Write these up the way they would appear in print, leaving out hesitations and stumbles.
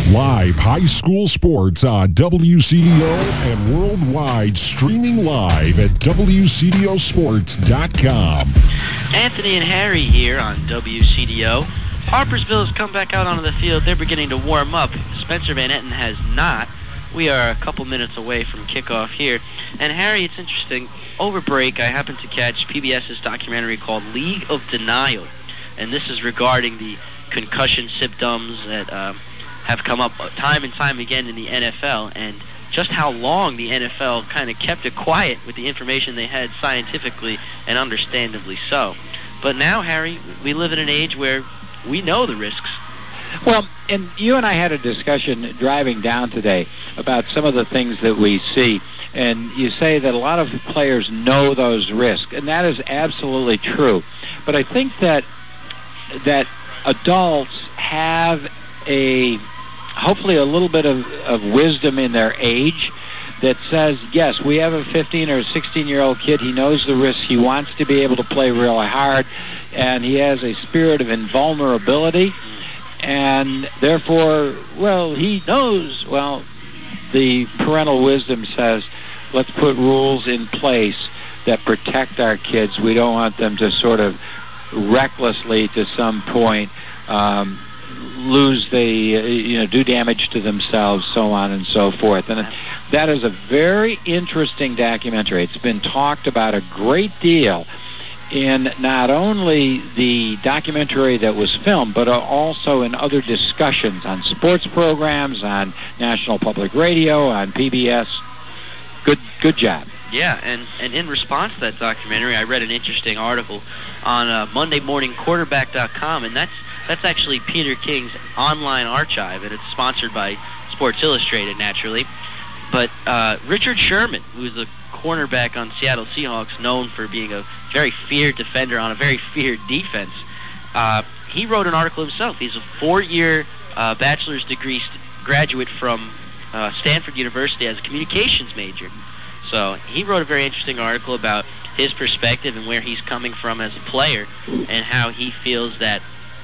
Live high school sports on WCDO and worldwide, streaming live at WCDOsports.com. Anthony and Harry here on WCDO. Harpersville has come back out onto the field. They're beginning to warm up. Spencer Van Etten has not. We are a couple minutes away from kickoff here. And Harry, it's interesting. Over break, I happened to catch PBS's documentary called League of Denial. And this is regarding the concussion symptoms that have come up time and time again in the NFL, and just how long the NFL kind of kept it quiet with the information they had scientifically and understandably so. But now, Harry, we live in an age where we know the risks. Well, and you and I had a discussion driving down today about some of the things that we see, and you say that a lot of players know those risks, and that is absolutely true. But I think that adults have hopefully a little bit of wisdom in their age that says, yes, we have a 15 or 16-year-old kid. He knows the risks. He wants to be able to play really hard, and he has a spirit of invulnerability. And therefore, well, he knows, well, the parental wisdom says, let's put rules in place that protect our kids. We don't want them to sort of recklessly, to some point, do damage to themselves, so on and so forth. And that is a very interesting documentary. It's been talked about a great deal in not only the documentary that was filmed, but also in other discussions on sports programs, on National Public Radio, on PBS. Good job. Yeah, and in response to that documentary, I read an interesting article on MondayMorningQuarterback.com, and that's actually Peter King's online archive, and it's sponsored by Sports Illustrated, naturally. But Richard Sherman, who's the cornerback on Seattle Seahawks, known for being a very feared defender on a very feared defense, he wrote an article himself. He's a 4-year bachelor's degree graduate from Stanford University as a communications major. So he wrote a very interesting article about his perspective and where he's coming from as a player, and how he feels that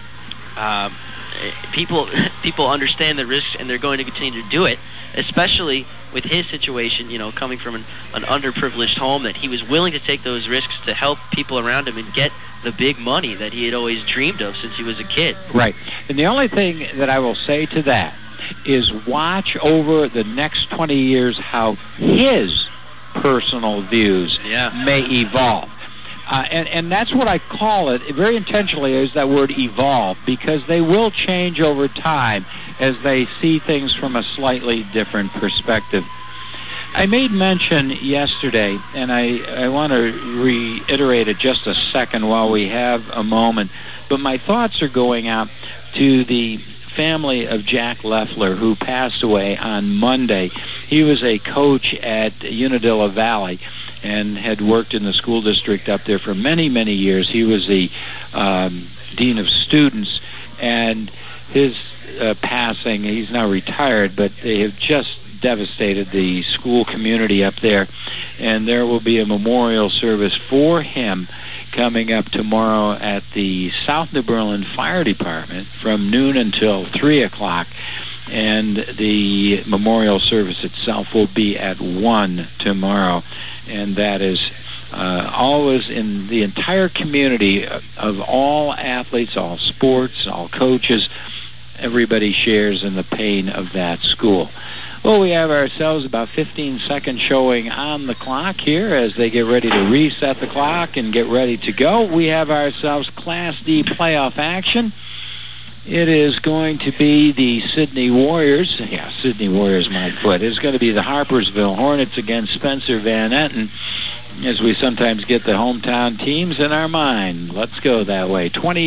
people understand the risks and they're going to continue to do it, especially with his situation, coming from an underprivileged home, that he was willing to take those risks to help people around him and get the big money that he had always dreamed of since he was a kid. Right. And the only thing that I will say to that is watch over the next 20 years how his personal views may evolve. And that's what I call it, very intentionally, is that word evolve, because they will change over time as they see things from a slightly different perspective. I made mention yesterday, and I want to reiterate it just a second while we have a moment, but my thoughts are going out to the family of Jack Leffler, who passed away on Monday. He was a coach at Unadilla Valley and had worked in the school district up there for many, many years. He was the dean of students, and his passing, he's now retired, but they have just devastated the school community up there, and there will be a memorial service for him coming up tomorrow at the South New Berlin Fire Department from noon until 3 o'clock. And the memorial service itself will be at 1 tomorrow. And that is always in the entire community of all athletes, all sports, all coaches. Everybody shares in the pain of that school. Well, we have ourselves about 15 seconds showing on the clock here as they get ready to reset the clock and get ready to go. We have ourselves Class D playoff action. It is going to be the Sydney Warriors. Yeah, Sydney Warriors, my foot. It's going to be the Harpersville Hornets against Spencer Van Etten, as we sometimes get the hometown teams in our mind. Let's go that way.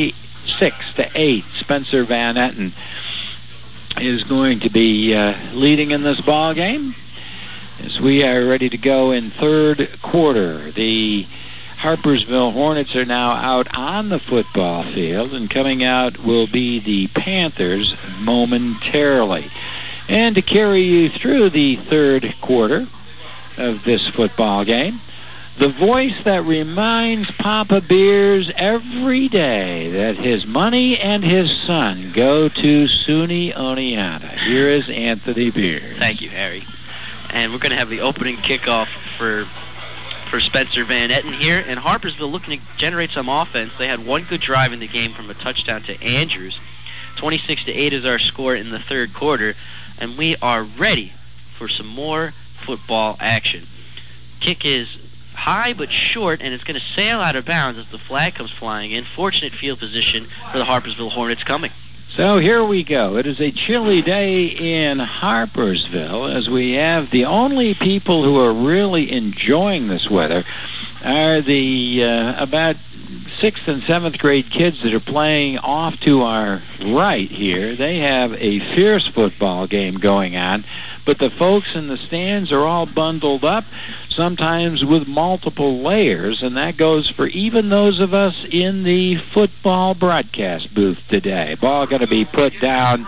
26-8, Spencer Van Etten is going to be leading in this ball game as we are ready to go in third quarter. The Harpersville Hornets are now out on the football field, and coming out will be the Panthers momentarily. And to carry you through the third quarter of this football game, The voice that reminds Papa Beers every day that his money and his son go to SUNY Oneonta. Here is Anthony Beers. Thank you, Harry. And we're going to have the opening kickoff for Spencer Van Etten here. And Harpersville looking to generate some offense. They had one good drive in the game from a touchdown to Andrews. 26-8 is our score in the third quarter. And we are ready for some more football action. Kick is high but short, and it's going to sail out of bounds as the flag comes flying in. Fortunate field position for the Harpersville Hornets coming. So here we go. It is a chilly day in Harpersville, as we have the only people who are really enjoying this weather are the about 6th and 7th grade kids that are playing off to our right here. They have a fierce football game going on, but the folks in the stands are all bundled up, sometimes with multiple layers, and that goes for even those of us in the football broadcast booth today. Ball going to be put down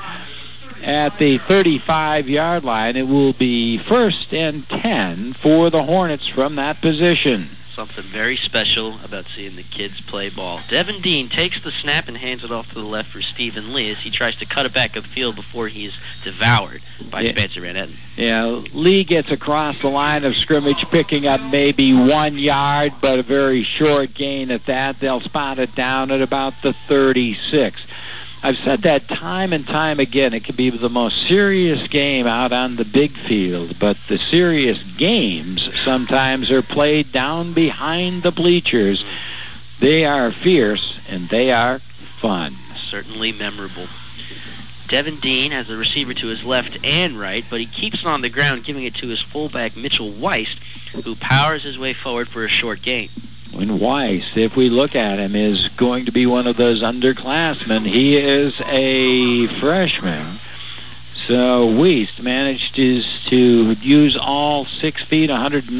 at the 35-yard line. It will be 1st and 10 for the Hornets from that position. Something very special about seeing the kids play ball. Devin Dean takes the snap and hands it off to the left for Stephen Lee as he tries to cut it back upfield before he is devoured by Spencer Van Etten. Yeah, Lee gets across the line of scrimmage, picking up maybe 1 yard, but a very short gain at that. They'll spot it down at about the 36. I've said that time and time again. It can be the most serious game out on the big field, but the serious games sometimes are played down behind the bleachers. They are fierce, and they are fun. Certainly memorable. Devin Dean has the receiver to his left and right, but he keeps it on the ground, giving it to his fullback, Mitchell Weist, who powers his way forward for a short gain. When Weiss, if we look at him, is going to be one of those underclassmen. He is a freshman. So Weiss managed to use all 6 feet,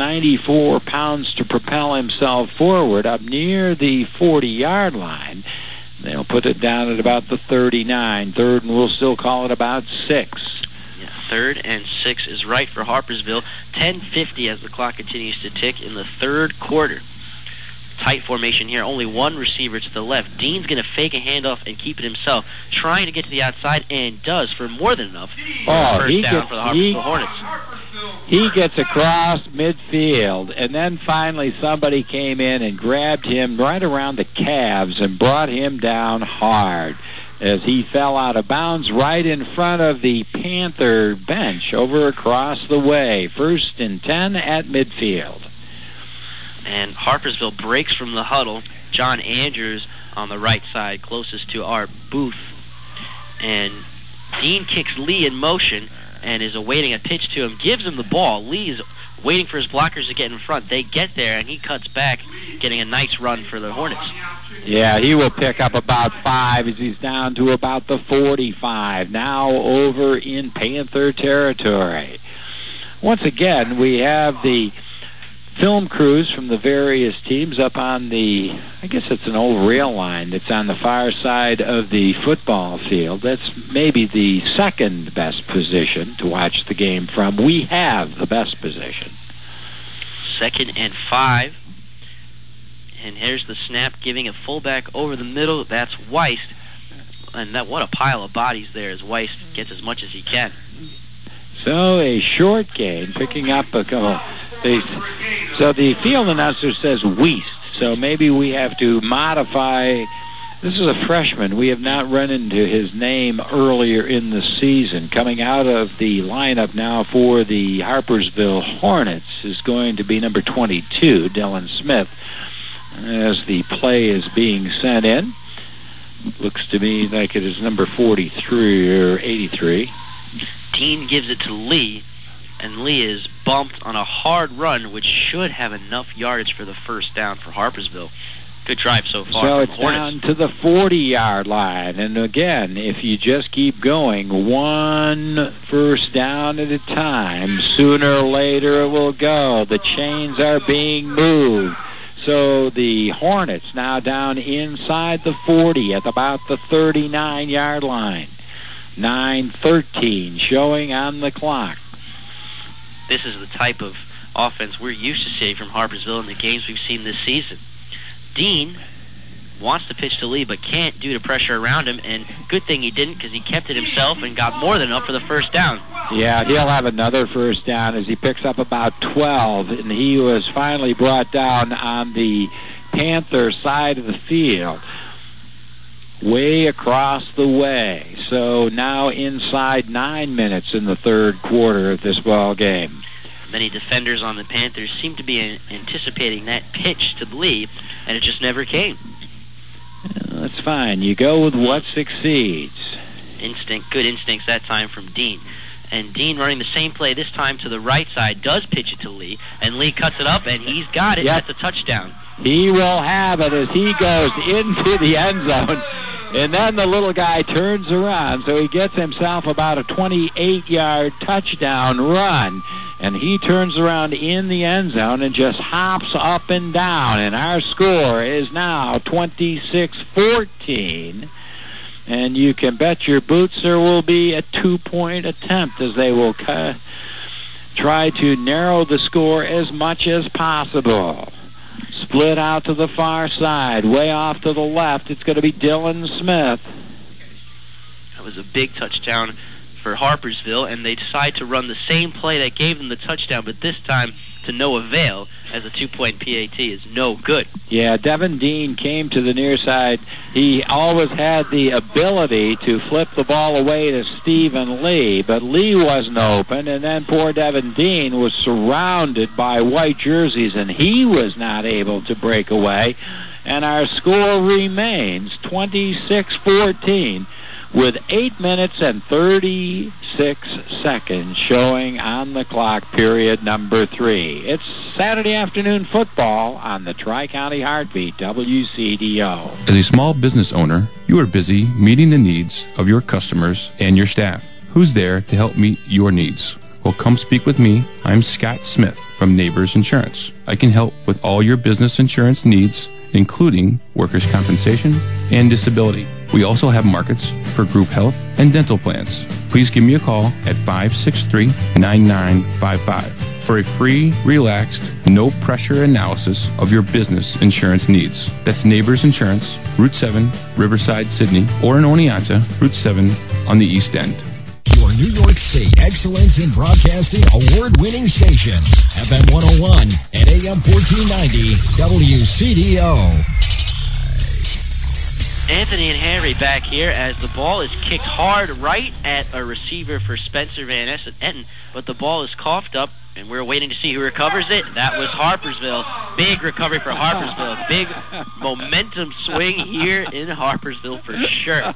194 pounds to propel himself forward up near the 40-yard line. They'll put it down at about the 39. Third, and we'll still call it about 6. Yeah, 3rd and 6 is right for Harpersville. 10:50 as the clock continues to tick in the third quarter. Tight formation here. Only one receiver to the left. Dean's going to fake a handoff and keep it himself, trying to get to the outside, and does for more than enough. First down for the Harpersville Hornets. He gets across midfield, and then finally somebody came in and grabbed him right around the calves and brought him down hard as he fell out of bounds right in front of the Panther bench over across the way. 1st and 10 at midfield. And Harpersville breaks from the huddle. John Andrews on the right side, closest to our booth. And Dean kicks Lee in motion and is awaiting a pitch to him, gives him the ball. Lee is waiting for his blockers to get in front. They get there, and he cuts back, getting a nice run for the Hornets. Yeah, he will pick up about 5 as he's down to about the 45. Now over in Panther territory. Once again, we have the film crews from the various teams up on the, I guess it's an old rail line that's on the far side of the football field. That's maybe the second best position to watch the game from. We have the best position. 2nd and 5. And here's the snap, giving a fullback over the middle. That's Weist. And what a pile of bodies there as Weist gets as much as he can. So a short gain, picking up a couple. So the field announcer says Weist, so maybe we have to modify. This is a freshman. We have not run into his name earlier in the season. Coming out of the lineup now for the Harpersville Hornets is going to be number 22, Dylan Smith, as the play is being sent in. Looks to me like it is number 43 or 83. Dean gives it to Lee, and Lee is bumped on a hard run, which should have enough yardage for the first down for Harpersville. Good drive so far. So it's down to the 40-yard line. And again, if you just keep going, one first down at a time, sooner or later it will go. The chains are being moved. So the Hornets now down inside the 40 at about the 39-yard line. 9:13 showing on the clock. This is the type of offense we're used to seeing from Harpersville in the games we've seen this season. Dean wants to pitch to Lee, but can't due to pressure around him, and good thing he didn't, because he kept it himself and got more than enough for the first down. Yeah, he'll have another first down as he picks up about 12, and he was finally brought down on the Panther side of the field, way across the way. So now inside 9 minutes in the third quarter of this ball game. Many defenders on the Panthers seem to be anticipating that pitch to Lee, and it just never came. That's fine. You go with what succeeds. Good instincts that time from Dean. And Dean, running the same play this time to the right side, does pitch it to Lee, and Lee cuts it up, and he's got it. Yep. That's a touchdown. He will have it as he goes into the end zone, and then the little guy turns around, so he gets himself about a 28-yard touchdown run. And he turns around in the end zone and just hops up and down. And our score is now 26-14. And you can bet your boots there will be a 2-point attempt as they will try to narrow the score as much as possible. Split out to the far side, way off to the left. It's going to be Dylan Smith. That was a big touchdown for Harpersville, and they decide to run the same play that gave them the touchdown, but this time to no avail, as a 2-point PAT is no good. Yeah, Devin Dean came to the near side. He always had the ability to flip the ball away to Stephen Lee, but Lee wasn't open, and then poor Devin Dean was surrounded by white jerseys, and he was not able to break away, and our score remains 26-14. with 8 minutes and 36 seconds showing on the clock, period number 3. It's Saturday afternoon football on the Tri-County Heartbeat, WCDO. As a small business owner, you are busy meeting the needs of your customers and your staff. Who's there to help meet your needs? Well, come speak with me. I'm Scott Smith from Neighbors Insurance. I can help with all your business insurance needs, including workers' compensation and disability. We also have markets for group health and dental plans. Please give me a call at 563-9955 for a free, relaxed, no-pressure analysis of your business insurance needs. That's Neighbors Insurance, Route 7, Riverside, Sydney, or in Oneonta, Route 7 on the East End. Your New York State Excellence in Broadcasting award-winning station, FM 101 and AM 1490 WCDO. Anthony and Harry back here as the ball is kicked hard right at a receiver for Spencer Van Etten, but the ball is coughed up, and we're waiting to see who recovers it. That was Harpersville. Big recovery for Harpersville. Big momentum swing here in Harpersville for sure.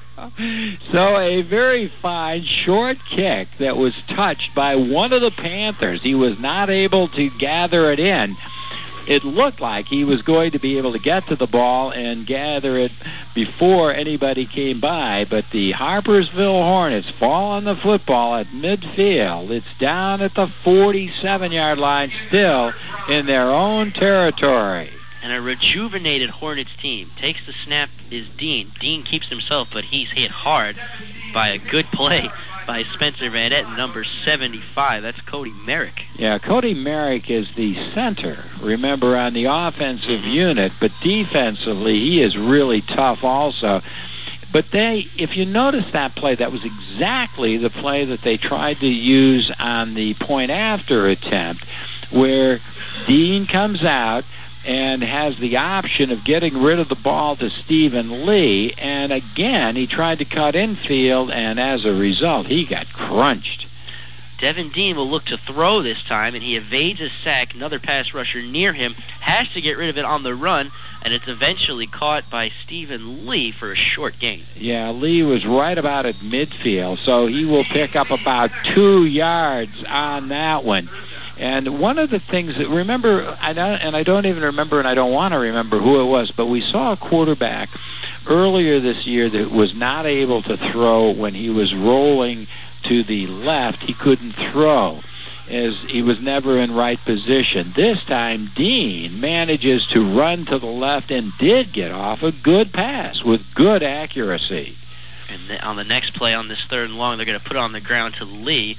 So a very fine short kick that was touched by one of the Panthers. He was not able to gather it in. It looked like he was going to be able to get to the ball and gather it before anybody came by, but the Harpersville Hornets fall on the football at midfield. It's down at the 47-yard line, still in their own territory. And a rejuvenated Hornets team. Takes the snap is Dean. Dean keeps himself, but he's hit hard by a good play by Spencer Van Etten, number 75. That's Cody Merrick. Yeah, Cody Merrick is the center, remember, on the offensive unit, but defensively he is really tough also. But if you notice that play, that was exactly the play that they tried to use on the point after attempt, where Dean comes out and has the option of getting rid of the ball to Stephen Lee, and again he tried to cut infield, and as a result he got crunched. Devin Dean will look to throw this time, and he evades a sack. Another pass rusher near him has to get rid of it on the run, and it's eventually caught by Stephen Lee for a short gain. Yeah, Lee was right about at midfield, so he will pick up about 2 yards on that one. And one of the things that, remember, I don't even remember, and I don't want to remember who it was, but we saw a quarterback earlier this year that was not able to throw when he was rolling to the left. He couldn't throw, as he was never in right position. This time, Dean manages to run to the left and did get off a good pass with good accuracy. And on the next play on this 3rd and long, they're going to put it on the ground to Lee.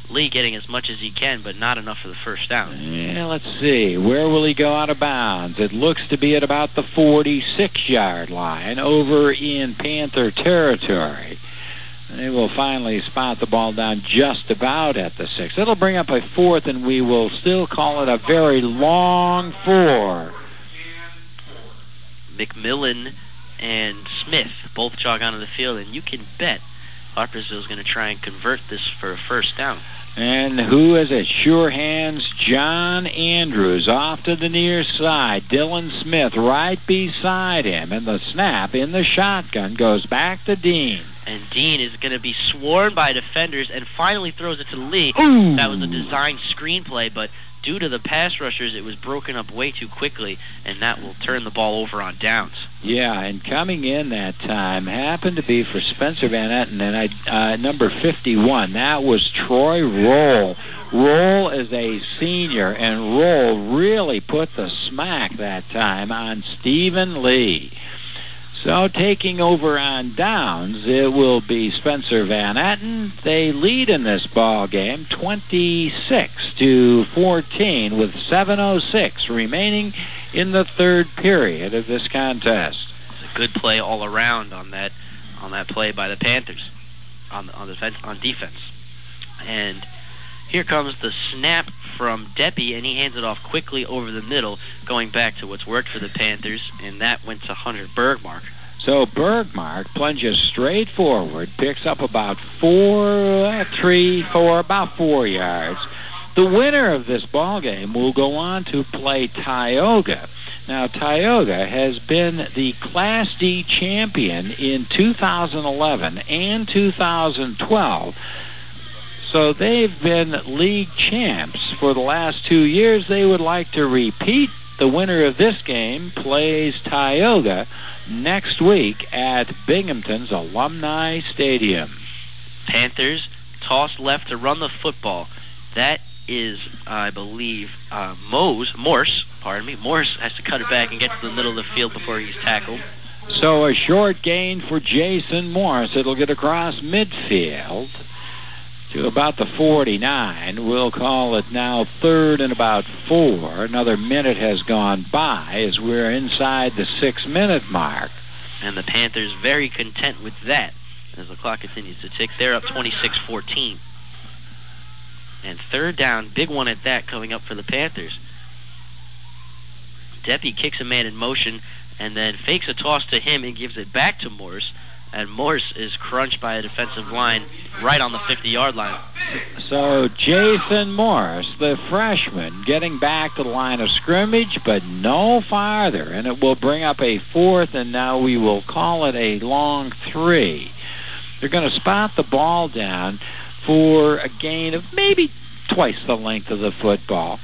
Lee getting as much as he can, but not enough for the first down. Yeah, let's see. Where will he go out of bounds? It looks to be at about the 46-yard line over in Panther territory. They will finally spot the ball down just about at the 6. It'll bring up a 4th, and we will still call it a very long 4. McMillan and Smith both jog onto the field, and you can bet Harpersville's going to try and convert this for a first down. And who is it? Sure hands John Andrews off to the near side. Dylan Smith right beside him. And the snap in the shotgun goes back to Dean. And Dean is going to be swarmed by defenders and finally throws it to Lee. Ooh. That was a design screenplay, but due to the pass rushers, it was broken up way too quickly, and that will turn the ball over on downs. Yeah, and coming in that time happened to be for Spencer Van Etten, and number 51. That was Troy Roll. Roll is a senior, and Roll really put the smack that time on Stephen Lee. So taking over on downs, it will be Spencer Van Etten. They lead in this ball game 26-14 with 7:06 remaining in the third period of this contest. It's a good play all around on that play by the Panthers on defense. And here comes the snap from Deppy, and he hands it off quickly over the middle, going back to what's worked for the Panthers, and that went to Hunter Bergmark. So Bergmark plunges straight forward, picks up about 4 yards. The winner of this ball game will go on to play Tioga. Now, Tioga has been the Class D champion in 2011 and 2012. So they've been league champs for the last 2 years. They would like to repeat. The winner of this game plays Tioga next week at Binghamton's Alumni Stadium. Panthers toss left to run the football. That is, I believe, Morse. Morse has to cut it back and get to the middle of the field before he's tackled. So a short gain for Jason Morse. It'll get across midfield to about the 49. We'll call it now 3rd and about 4. Another minute has gone by as we're inside the 6-minute mark. And the Panthers very content with that as the clock continues to tick. They're up 26-14. And 3rd down, big one at that, coming up for the Panthers. Deppy kicks a man in motion and then fakes a toss to him and gives it back to Morse. And Morse is crunched by a defensive line right on the 50-yard line. So Jason Morse, the freshman, getting back to the line of scrimmage, but no farther. And it will bring up a 4th, and now we will call it a long 3. They're going to spot the ball down for a gain of maybe twice the length of the football.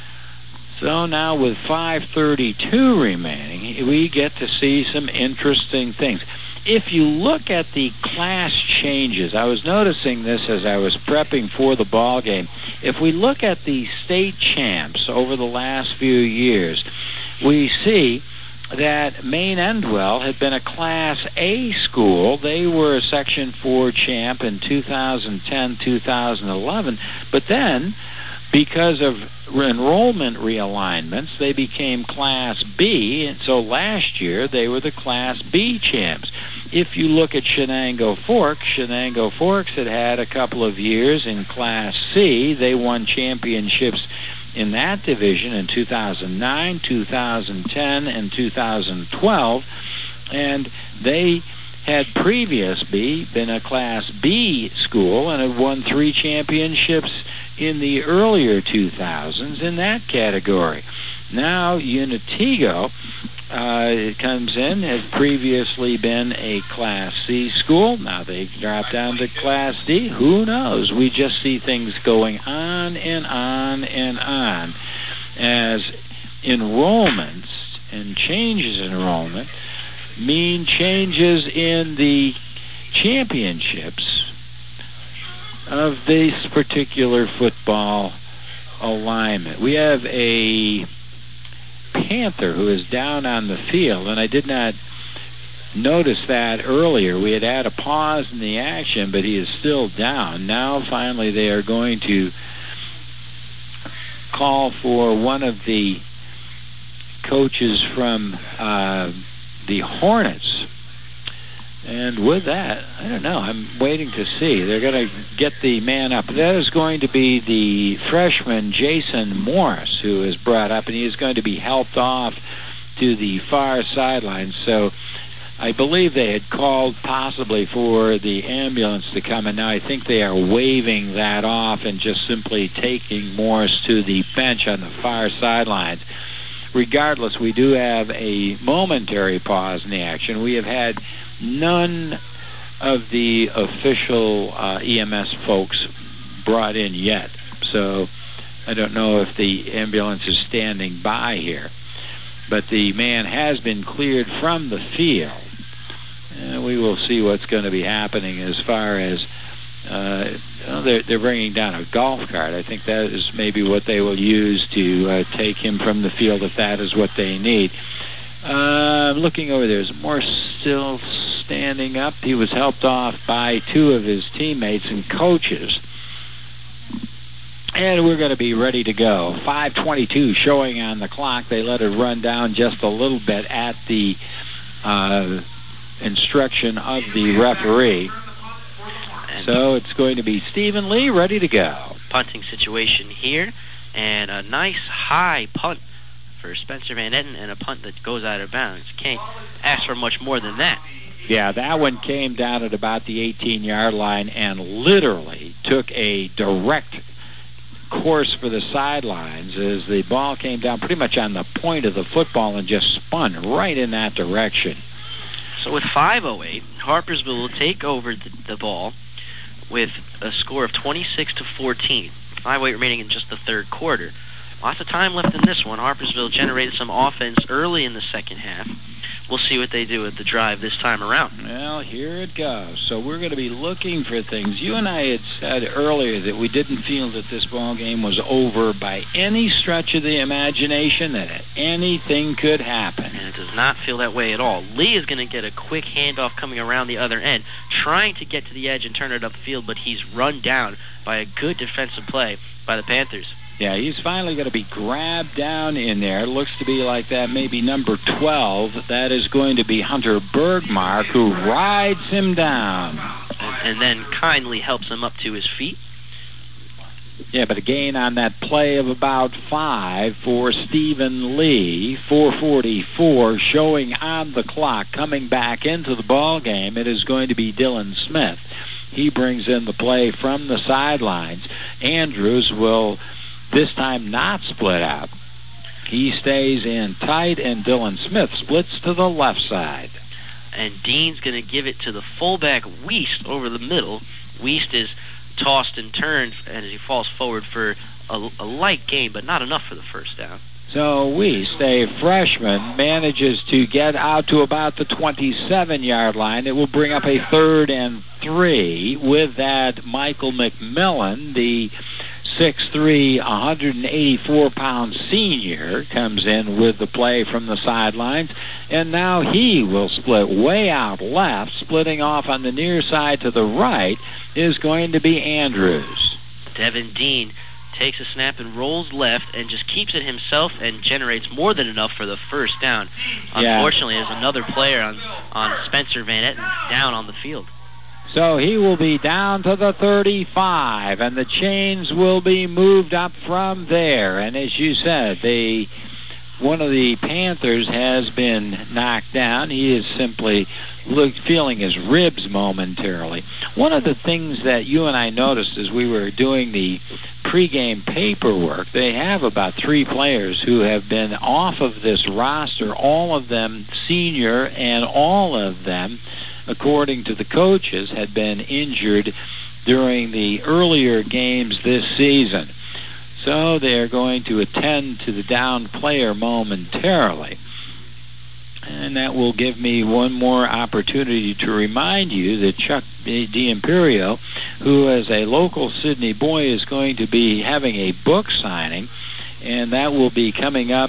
So now with 5:32 remaining, we get to see some interesting things. If you look at the class changes, I was noticing this as I was prepping for the ball game. If we look at the state champs over the last few years, we see that Maine Endwell had been a Class A school. They were a Section 4 champ in 2010-2011, but then because of enrollment realignments, they became Class B, and so last year they were the Class B champs. If you look at Shenango Forks had had a couple of years in Class C. They won championships in that division in 2009, 2010, and 2012, and they had previously been a Class B school and had won 3 championships in the earlier 2000s in that category. Now Unitigo comes in, has previously been a Class C school. Now they've dropped down to Class D. Who knows? We just see things going on and on and on as enrollments and changes in enrollment mean changes in the championships of this particular football alignment. We have a Panther who is down on the field, and I did not noticed that earlier. We had a pause in the action, but he is still down. Now, finally, they are going to call for one of the coaches from the Hornets. And with that, I don't know. I'm waiting to see. They're going to get the man up. That is going to be the freshman Jason Morris, who is brought up, and he is going to be helped off to the far sideline. So I believe they had called possibly for the ambulance to come, and now I think they are waving that off and just simply taking Morris to the bench on the far sidelines. Regardless, we do have a momentary pause in the action. We have had none of the official EMS folks brought in yet, so I don't know if the ambulance is standing by here. But the man has been cleared from the field. We will see what's going to be happening as far as they're bringing down a golf cart. I think that is maybe what they will use to take him from the field if that is what they need. Looking over there, is Morris still standing up? He was helped off by two of his teammates and coaches. And we're going to be ready to go. 5:22 showing on the clock. They let it run down just a little bit at the instruction of the referee. So it's going to be Stephen Lee ready to go. Punting situation here, and a nice high punt for Spencer Van Etten, and a punt that goes out of bounds. Can't ask for much more than that. Yeah, that one came down at about the 18-yard line and literally took a direct course for the sidelines as the ball came down pretty much on the point of the football and just spun right in that direction. So with 5:08, Harpersville will take over the ball with a score of 26-14. 5:08 remaining in just the third quarter. Lots of time left in this one. Harpersville generated some offense early in the second half. We'll see what they do with the drive this time around. Well, here it goes. So we're going to be looking for things. You and I had said earlier that we didn't feel that this ball game was over by any stretch of the imagination, that anything could happen. And it does not feel that way at all. Lee is going to get a quick handoff coming around the other end, trying to get to the edge and turn it upfield, but he's run down by a good defensive play by the Panthers. Yeah, he's finally going to be grabbed down in there. It looks to be like that, maybe number 12. That is going to be Hunter Bergmark, who rides him down. And then kindly helps him up to his feet. Yeah, but a gain on that play of about 5 for Stephen Lee. 4:44 showing on the clock. Coming back into the ball game, it is going to be Dylan Smith. He brings in the play from the sidelines. Andrews will this time not split out. He stays in tight, and Dylan Smith splits to the left side. And Dean's going to give it to the fullback Wiest over the middle. Wiest is tossed and turned as he falls forward for a light gain, but not enough for the first down. So Wiest, a freshman, manages to get out to about the 27-yard line. It will bring up a 3rd and 3. With that, Michael McMillan, the 6'3", 184-pound senior, comes in with the play from the sidelines, and now he will split way out left. Splitting off on the near side to the right is going to be Andrews. Devin Dean takes a snap and rolls left and just keeps it himself and generates more than enough for the first down. Unfortunately, there's another player on Spencer Van Etten down on the field. So he will be down to the 35, and the chains will be moved up from there. And as you said, one of the Panthers has been knocked down. He is simply feeling his ribs momentarily. One of the things that you and I noticed as we were doing the pregame paperwork, they have about 3 players who have been off of this roster, all of them senior, and all of them, according to the coaches, had been injured during the earlier games this season. So they're going to attend to the down player momentarily. And that will give me one more opportunity to remind you that Chuck D'Imperio, who is a local Sydney boy, is going to be having a book signing, and that will be coming up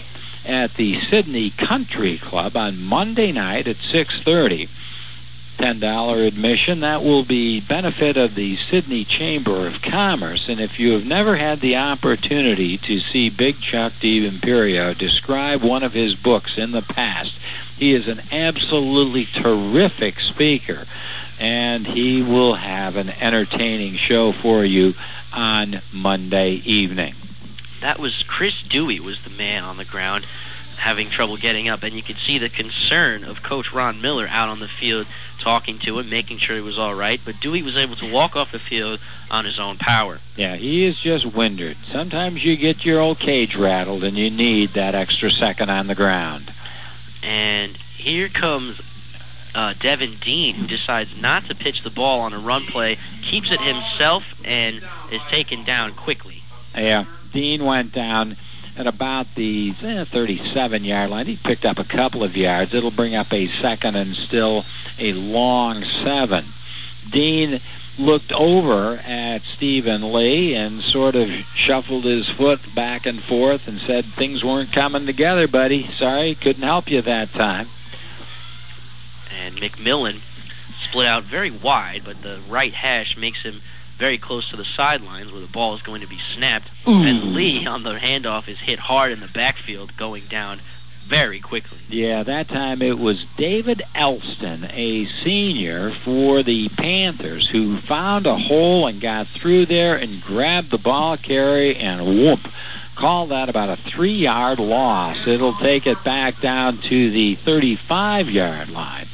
at the Sydney Country Club on Monday night at 6:30. $10 admission. That will be benefit of the Sydney Chamber of Commerce. And if you have never had the opportunity to see Big Chuck DiImperio describe one of his books in the past, he is an absolutely terrific speaker, and he will have an entertaining show for you on Monday evening. That was Chris Dewey was the man on the ground having trouble getting up, and you could see the concern of Coach Ron Miller out on the field talking to him, making sure he was all right, but Dewey was able to walk off the field on his own power. Yeah, he is just winded. Sometimes you get your old cage rattled and you need that extra second on the ground. And here comes Devin Dean, who decides not to pitch the ball on a run play, keeps it himself, and is taken down quickly. Yeah, Dean went down at about the 37-yard line. He picked up a couple of yards. It'll bring up a second and still a long 7. Dean looked over at Stephen Lee and sort of shuffled his foot back and forth and said, "Things weren't coming together, buddy. Sorry, couldn't help you that time." And McMillan split out very wide, but the right hash makes him very close to the sidelines where the ball is going to be snapped. Ooh. And Lee on the handoff is hit hard in the backfield, going down very quickly. Yeah, that time it was David Elston, a senior for the Panthers, who found a hole and got through there and grabbed the ball carrier and whoop. Call that about a 3-yard loss. It'll take it back down to the 35-yard line.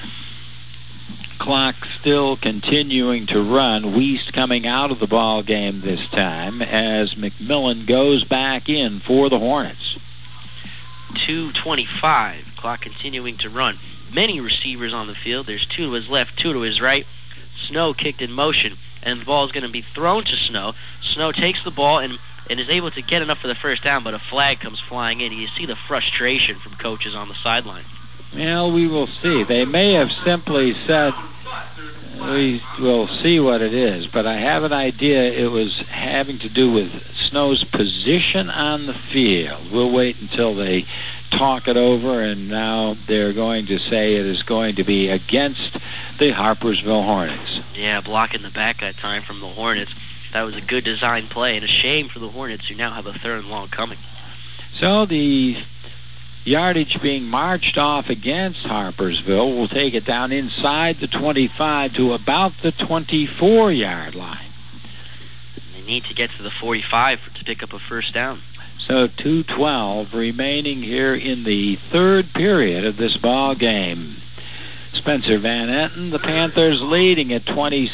Clock still continuing to run. Wiest coming out of the ball game this time as McMillan goes back in for the Hornets. 2:25. Clock continuing to run. Many receivers on the field. There's 2 to his left, 2 to his right. Snow kicked in motion, and the ball is going to be thrown to Snow. Snow takes the ball and is able to get enough for the first down, but a flag comes flying in. You see the frustration from coaches on the sideline. Well, we will see. They may have simply said, we will see what it is, but I have an idea it was having to do with Snow's position on the field. We'll wait until they talk it over, and now they're going to say it is going to be against the Harpersville Hornets. Yeah, blocking the back that time from the Hornets. That was a good design play, and a shame for the Hornets, who now have a 3rd and long coming. So the yardage being marched off against Harpersville will take it down inside the 25 to about the 24-yard line. They need to get to the 45 to pick up a first down. So 2:12 remaining here in the 3rd period of this ball game. Spencer Van Etten, the Panthers leading at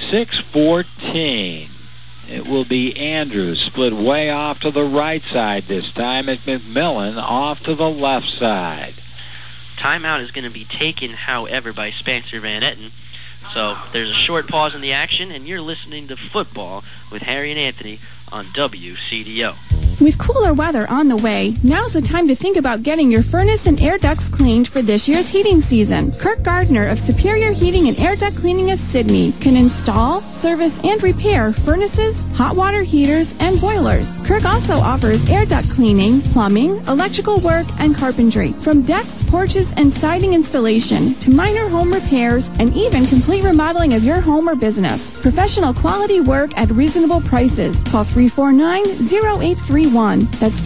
26-14. It will be Andrews split way off to the right side this time, at McMillan off to the left side. Timeout is going to be taken, however, by Spencer Van Etten. So there's a short pause in the action, and you're listening to Football with Harry and Anthony on WCDO. With cooler weather on the way, now's the time to think about getting your furnace and air ducts cleaned for this year's heating season. Kirk Gardner of Superior Heating and Air Duct Cleaning of Sydney can install, service, and repair furnaces, hot water heaters, and boilers. Kirk also offers air duct cleaning, plumbing, electrical work, and carpentry. From decks, porches, and siding installation to minor home repairs and even complete remodeling of your home or business. Professional quality work at reasonable prices. Call 349-0831. That's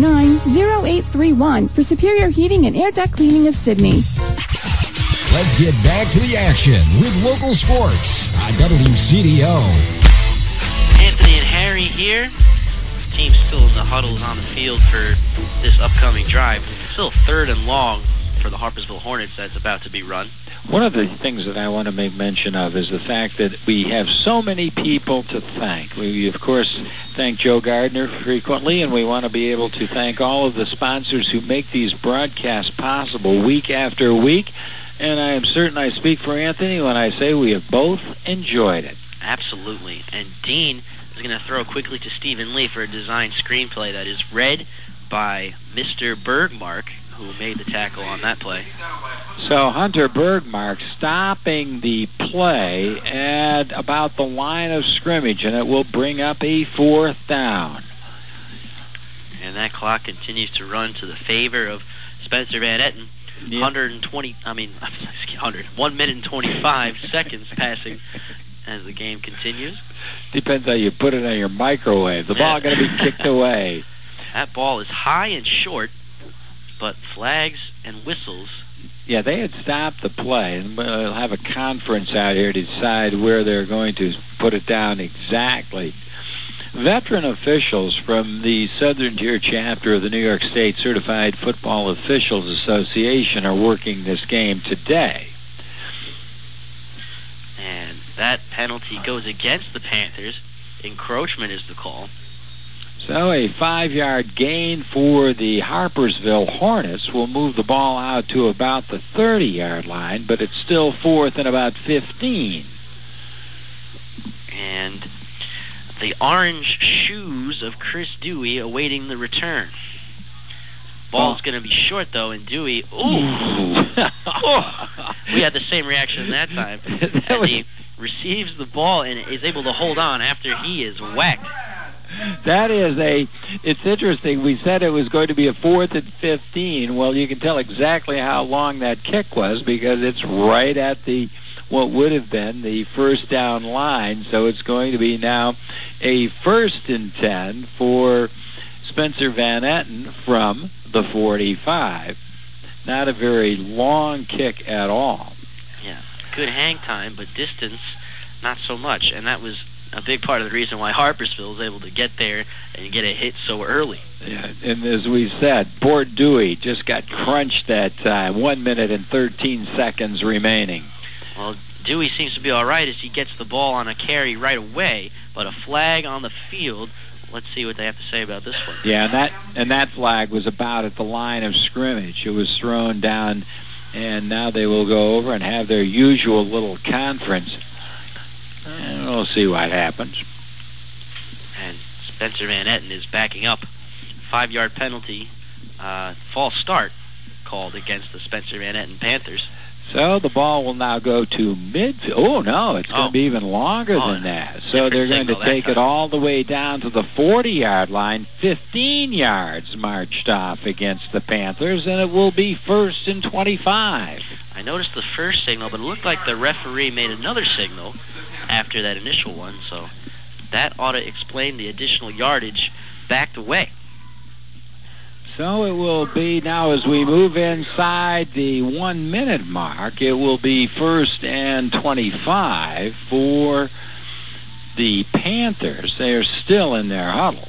349-0831 for Superior Heating and Air Duct Cleaning of Sydney. Let's get back to the action with local sports on WCDO. Anthony and Harry here. Team's still in the huddles on the field for this upcoming drive. Still 3rd and long for the Harpersville Hornets that's about to be run. One of the things that I want to make mention of is the fact that we have so many people to thank. We, of course, thank Joe Gardner frequently, and we want to be able to thank all of the sponsors who make these broadcasts possible week after week. And I am certain I speak for Anthony when I say we have both enjoyed it. Absolutely. And Dean is going to throw quickly to Stephen Lee for a design screenplay that is read by Mr. Bergmark, who made the tackle on that play. So Hunter Bergmark stopping the play at about the line of scrimmage, and it will bring up a 4th down. And that clock continues to run to the favor of Spencer Van Etten. 1 minute and 25 seconds passing as the game continues. Depends how you put it on your microwave. The ball going to be kicked away. That ball is high and short, but flags and whistles. Yeah, they had stopped the play, and we'll have a conference out here to decide where they're going to put it down exactly. Veteran officials from the Southern Tier chapter of the New York State Certified Football Officials Association are working this game today. And that penalty goes against the Panthers. Encroachment is the call. So a 5-yard gain for the Harpersville Hornets will move the ball out to about the 30-yard line, but it's still 4th and about 15. And the orange shoes of Chris Dewey awaiting the return. Ball's going to be short, though, and Dewey, we had the same reaction that time. And he receives the ball and is able to hold on after he is whacked. It's interesting. We said it was going to be a 4th and 15. Well, you can tell exactly how long that kick was because it's right at what would have been the first down line. So it's going to be now a 1st and 10 for Spencer Van Etten from the 45. Not a very long kick at all. Yeah, good hang time, but distance, not so much. And that was a big part of the reason why Harpersville was able to get there and get a hit so early. Yeah, and as we said, poor Dewey just got crunched that time. 1 minute and 13 seconds remaining. Well, Dewey seems to be all right as he gets the ball on a carry right away, but a flag on the field. Let's see what they have to say about this one. Yeah, and that flag was about at the line of scrimmage. It was thrown down, and now they will go over and have their usual little conference. And we'll see what happens. And Spencer Van Etten is backing up. 5-yard penalty, false start called against the Spencer Van Etten Panthers. So the ball will now go to midfield. Oh, no, it's going to be even longer than that. So they're going to take it all the way down to the 40-yard line. 15 yards marched off against the Panthers, and it will be 1st and 25. I noticed the first signal, but it looked like the referee made another signal after that initial one, so that ought to explain the additional yardage backed away. So it will be now as we move inside the 1 minute mark, it will be 1st and 25 for the Panthers. They are still in their huddle.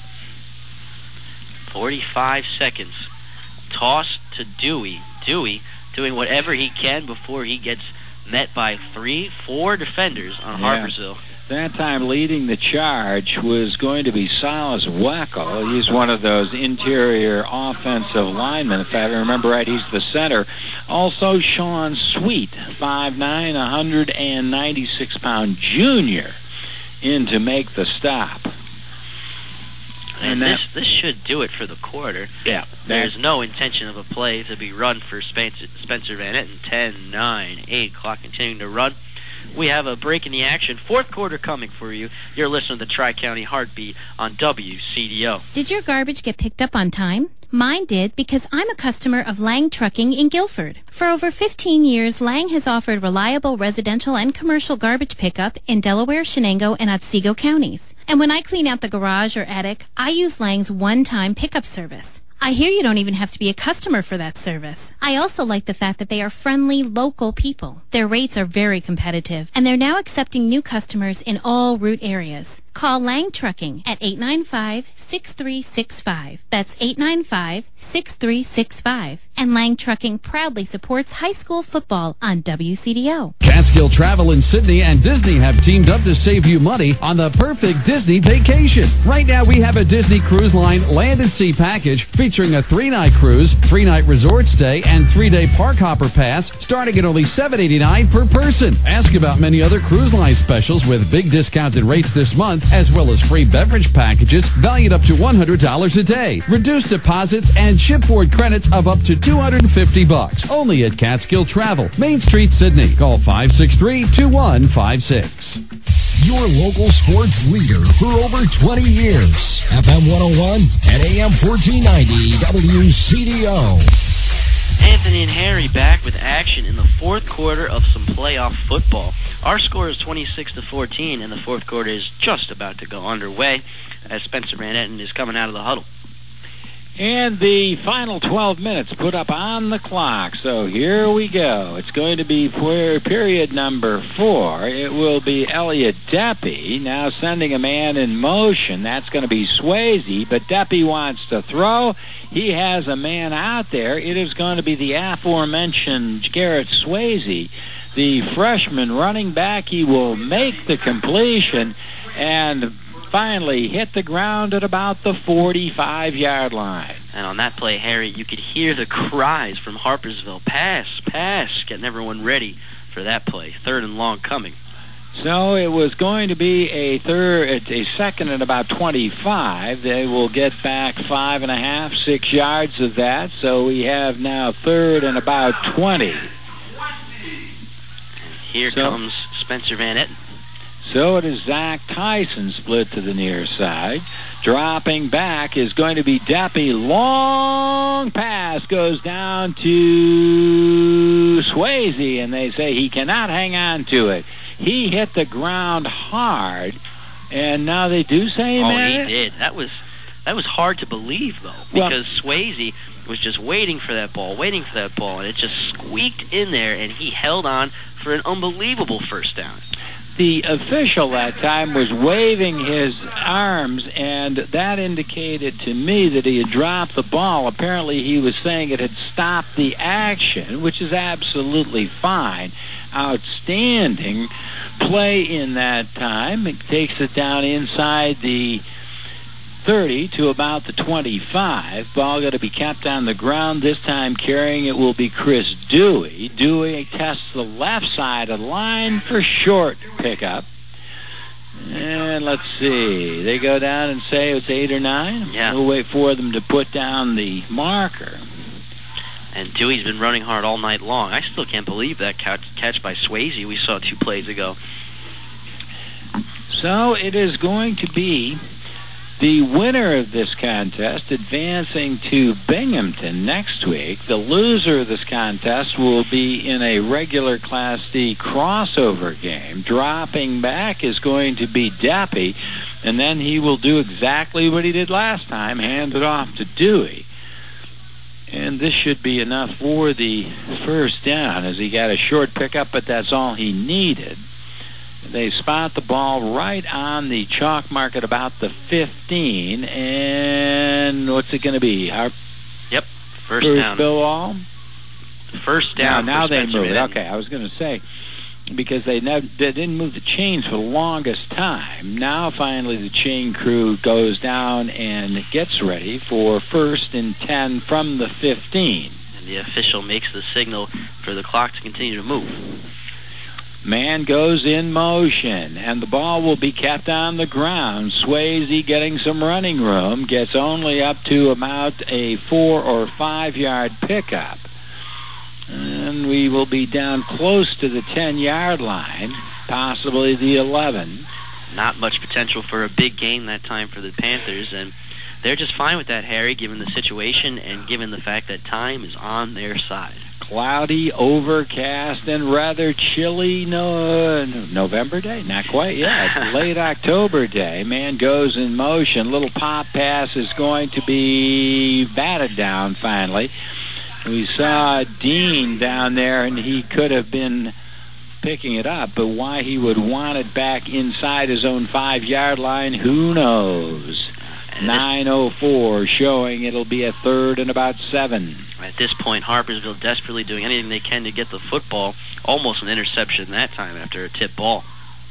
45 seconds. Toss to Dewey. Dewey doing whatever he can before he gets met by 3-4 defenders on Harpersville. That time leading the charge was going to be Silas Wackel. He's one of those interior offensive linemen. If I remember right, he's the center. Also Sean Sweet, 5'9", 196-pound junior, in to make the stop. And this should do it for the quarter. Yeah. There's no intention of a play to be run for Spencer Van Etten. 10, 9, 8, clock continuing to run. We have a break in the action. 4th quarter coming for you. You're listening to the Tri-County Heartbeat on WCDO. Did your garbage get picked up on time? Mine did, because I'm a customer of Lang Trucking in Guilford. For over 15 years, Lang has offered reliable residential and commercial garbage pickup in Delaware, Shenango, and Otsego counties. And when I clean out the garage or attic, I use Lang's one-time pickup service. I hear you don't even have to be a customer for that service. I also like the fact that they are friendly, local people. Their rates are very competitive, and they're now accepting new customers in all route areas. Call Lang Trucking at 895-6365. That's 895-6365. And Lang Trucking proudly supports high school football on WCDO. Catskill Travel in Sydney and Disney have teamed up to save you money on the perfect Disney vacation. Right now we have a Disney Cruise Line Land and Sea package featuring a 3-night cruise, 3-night resort stay, and 3-day park hopper pass starting at only $7.89 per person. Ask about many other cruise line specials with big discounted rates this month, as well as free beverage packages valued up to $100 a day. Reduced deposits and shipboard credits of up to $250. Only at Catskill Travel, Main Street, Sydney. Call 563-2156. Your local sports leader for over 20 years. FM 101 and AM 1490 WCDO. Anthony and Harry back with action in the fourth quarter of some playoff football. Our score is 26-14, and the fourth quarter is just about to go underway as Spencer Van Etten is coming out of the huddle. And the final 12 minutes put up on the clock. So here we go. It's going to be period number 4. It will be Elliot Deppy now sending a man in motion. That's going to be Swayze, but Deppy wants to throw. He has a man out there. It is going to be the aforementioned Garrett Swayze, the freshman running back. He will make the completion and finally hit the ground at about the 45-yard line. And on that play, Harry, you could hear the cries from Harpersville. Pass, pass, getting everyone ready for that play. Third and long coming. So it was going to be a second and about 25. They will get back 5.5, 6 yards of that. So we have now third and about 20. And here comes Spencer Van Etten. So it is Zach Tyson split to the near side. Dropping back is going to be Deppy. Long pass goes down to Swayze, and they say he cannot hang on to it. He hit the ground hard, and now they do say he made it? He did. That was hard to believe, though, because Swayze was just waiting for that ball, and it just squeaked in there, and he held on for an unbelievable first down. The official that time was waving his arms, and that indicated to me that he had dropped the ball. Apparently, he was saying it had stopped the action, which is absolutely fine. Outstanding play in that time. It takes it down inside the 30 to about the 25. Ball got to be kept on the ground. This time carrying it will be Chris Dewey. Dewey tests the left side of the line for short pickup. And let's see. They go down and say it's 8 or 9. Yeah. We'll wait for them to put down the marker. And Dewey's been running hard all night long. I still can't believe that catch by Swayze we saw 2 plays ago. So it is going to be the winner of this contest advancing to Binghamton next week. The loser of this contest will be in a regular Class D crossover game. Dropping back is going to be Deppy, and then he will do exactly what he did last time, hand it off to Dewey. And this should be enough for the first down, as he got a short pickup, but that's all he needed. They spot the ball right on the chalk mark at about the 15, and what's it going to be? Yep, first down. Ball? First down. Now they move it. Okay, I was going to say, because they didn't move the chains for the longest time. Now finally the chain crew goes down and gets ready for first and 10 from the 15. And the official makes the signal for the clock to continue to move. Man goes in motion, and the ball will be kept on the ground. Swayze, getting some running room, gets only up to about a 4 or 5 yard pickup. And we will be down close to the 10-yard line, possibly the 11. Not much potential for a big gain that time for the Panthers, and they're just fine with that, Harry, given the situation and given the fact that time is on their side. Cloudy, overcast, and rather chilly November day? Not quite yet. It's late October day. Man goes in motion. Little pop pass is going to be batted down finally. We saw Dean down there, and he could have been picking it up, but why he would want it back inside his own 5-yard line, who knows? 9:04 showing it'll be a third and about 7. At this point, Harpersville desperately doing anything they can to get the football. Almost an interception that time after a tip ball.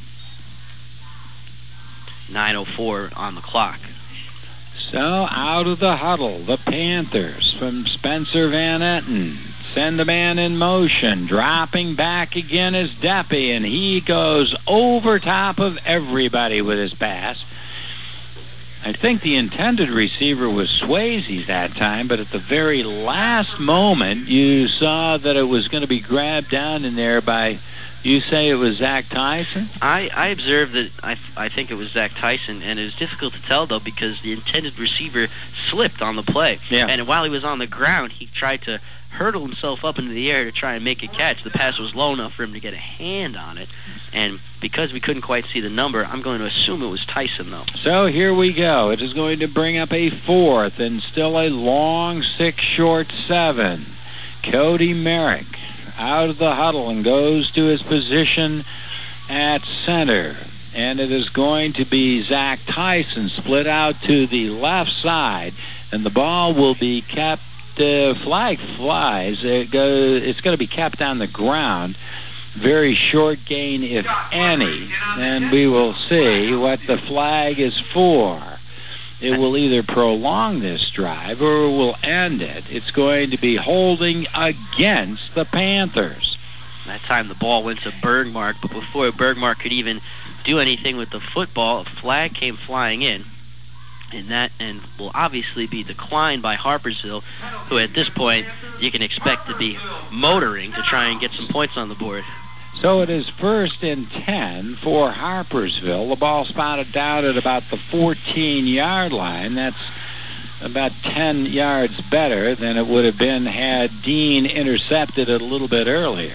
9:04 on the clock. So out of the huddle, the Panthers from Spencer Van Etten. Send the man in motion. Dropping back again is Deppy, and he goes over top of everybody with his pass. I think the intended receiver was Swayze that time, but at the very last moment, you saw that it was going to be grabbed down in there by You say it was Zach Tyson? I observed that I think it was Zach Tyson, and it was difficult to tell, though, because the intended receiver slipped on the play. Yeah. And while he was on the ground, he tried to hurdle himself up into the air to try and make a catch. The pass was low enough for him to get a hand on it. And because we couldn't quite see the number, I'm going to assume it was Tyson, though. So here we go. It is going to bring up a 4th and still a long 6 short 7. Cody Merrick out of the huddle and goes to his position at center. And it is going to be Zach Tyson split out to the left side. And the ball will be kept, flag flies. It's going to be kept on the ground. Very short gain, if any. And we will see what the flag is for. It will either prolong this drive or it will end it. It's going to be holding against the Panthers. That time the ball went to Bergmark, but before Bergmark could even do anything with the football, a flag came flying in. And will obviously be declined by Harpersville, who at this point you can expect to be motoring to try and get some points on the board. So it is 1st and 10 for Harpersville. The ball spotted down at about the 14-yard line. That's about 10 yards better than it would have been had Dean intercepted it a little bit earlier.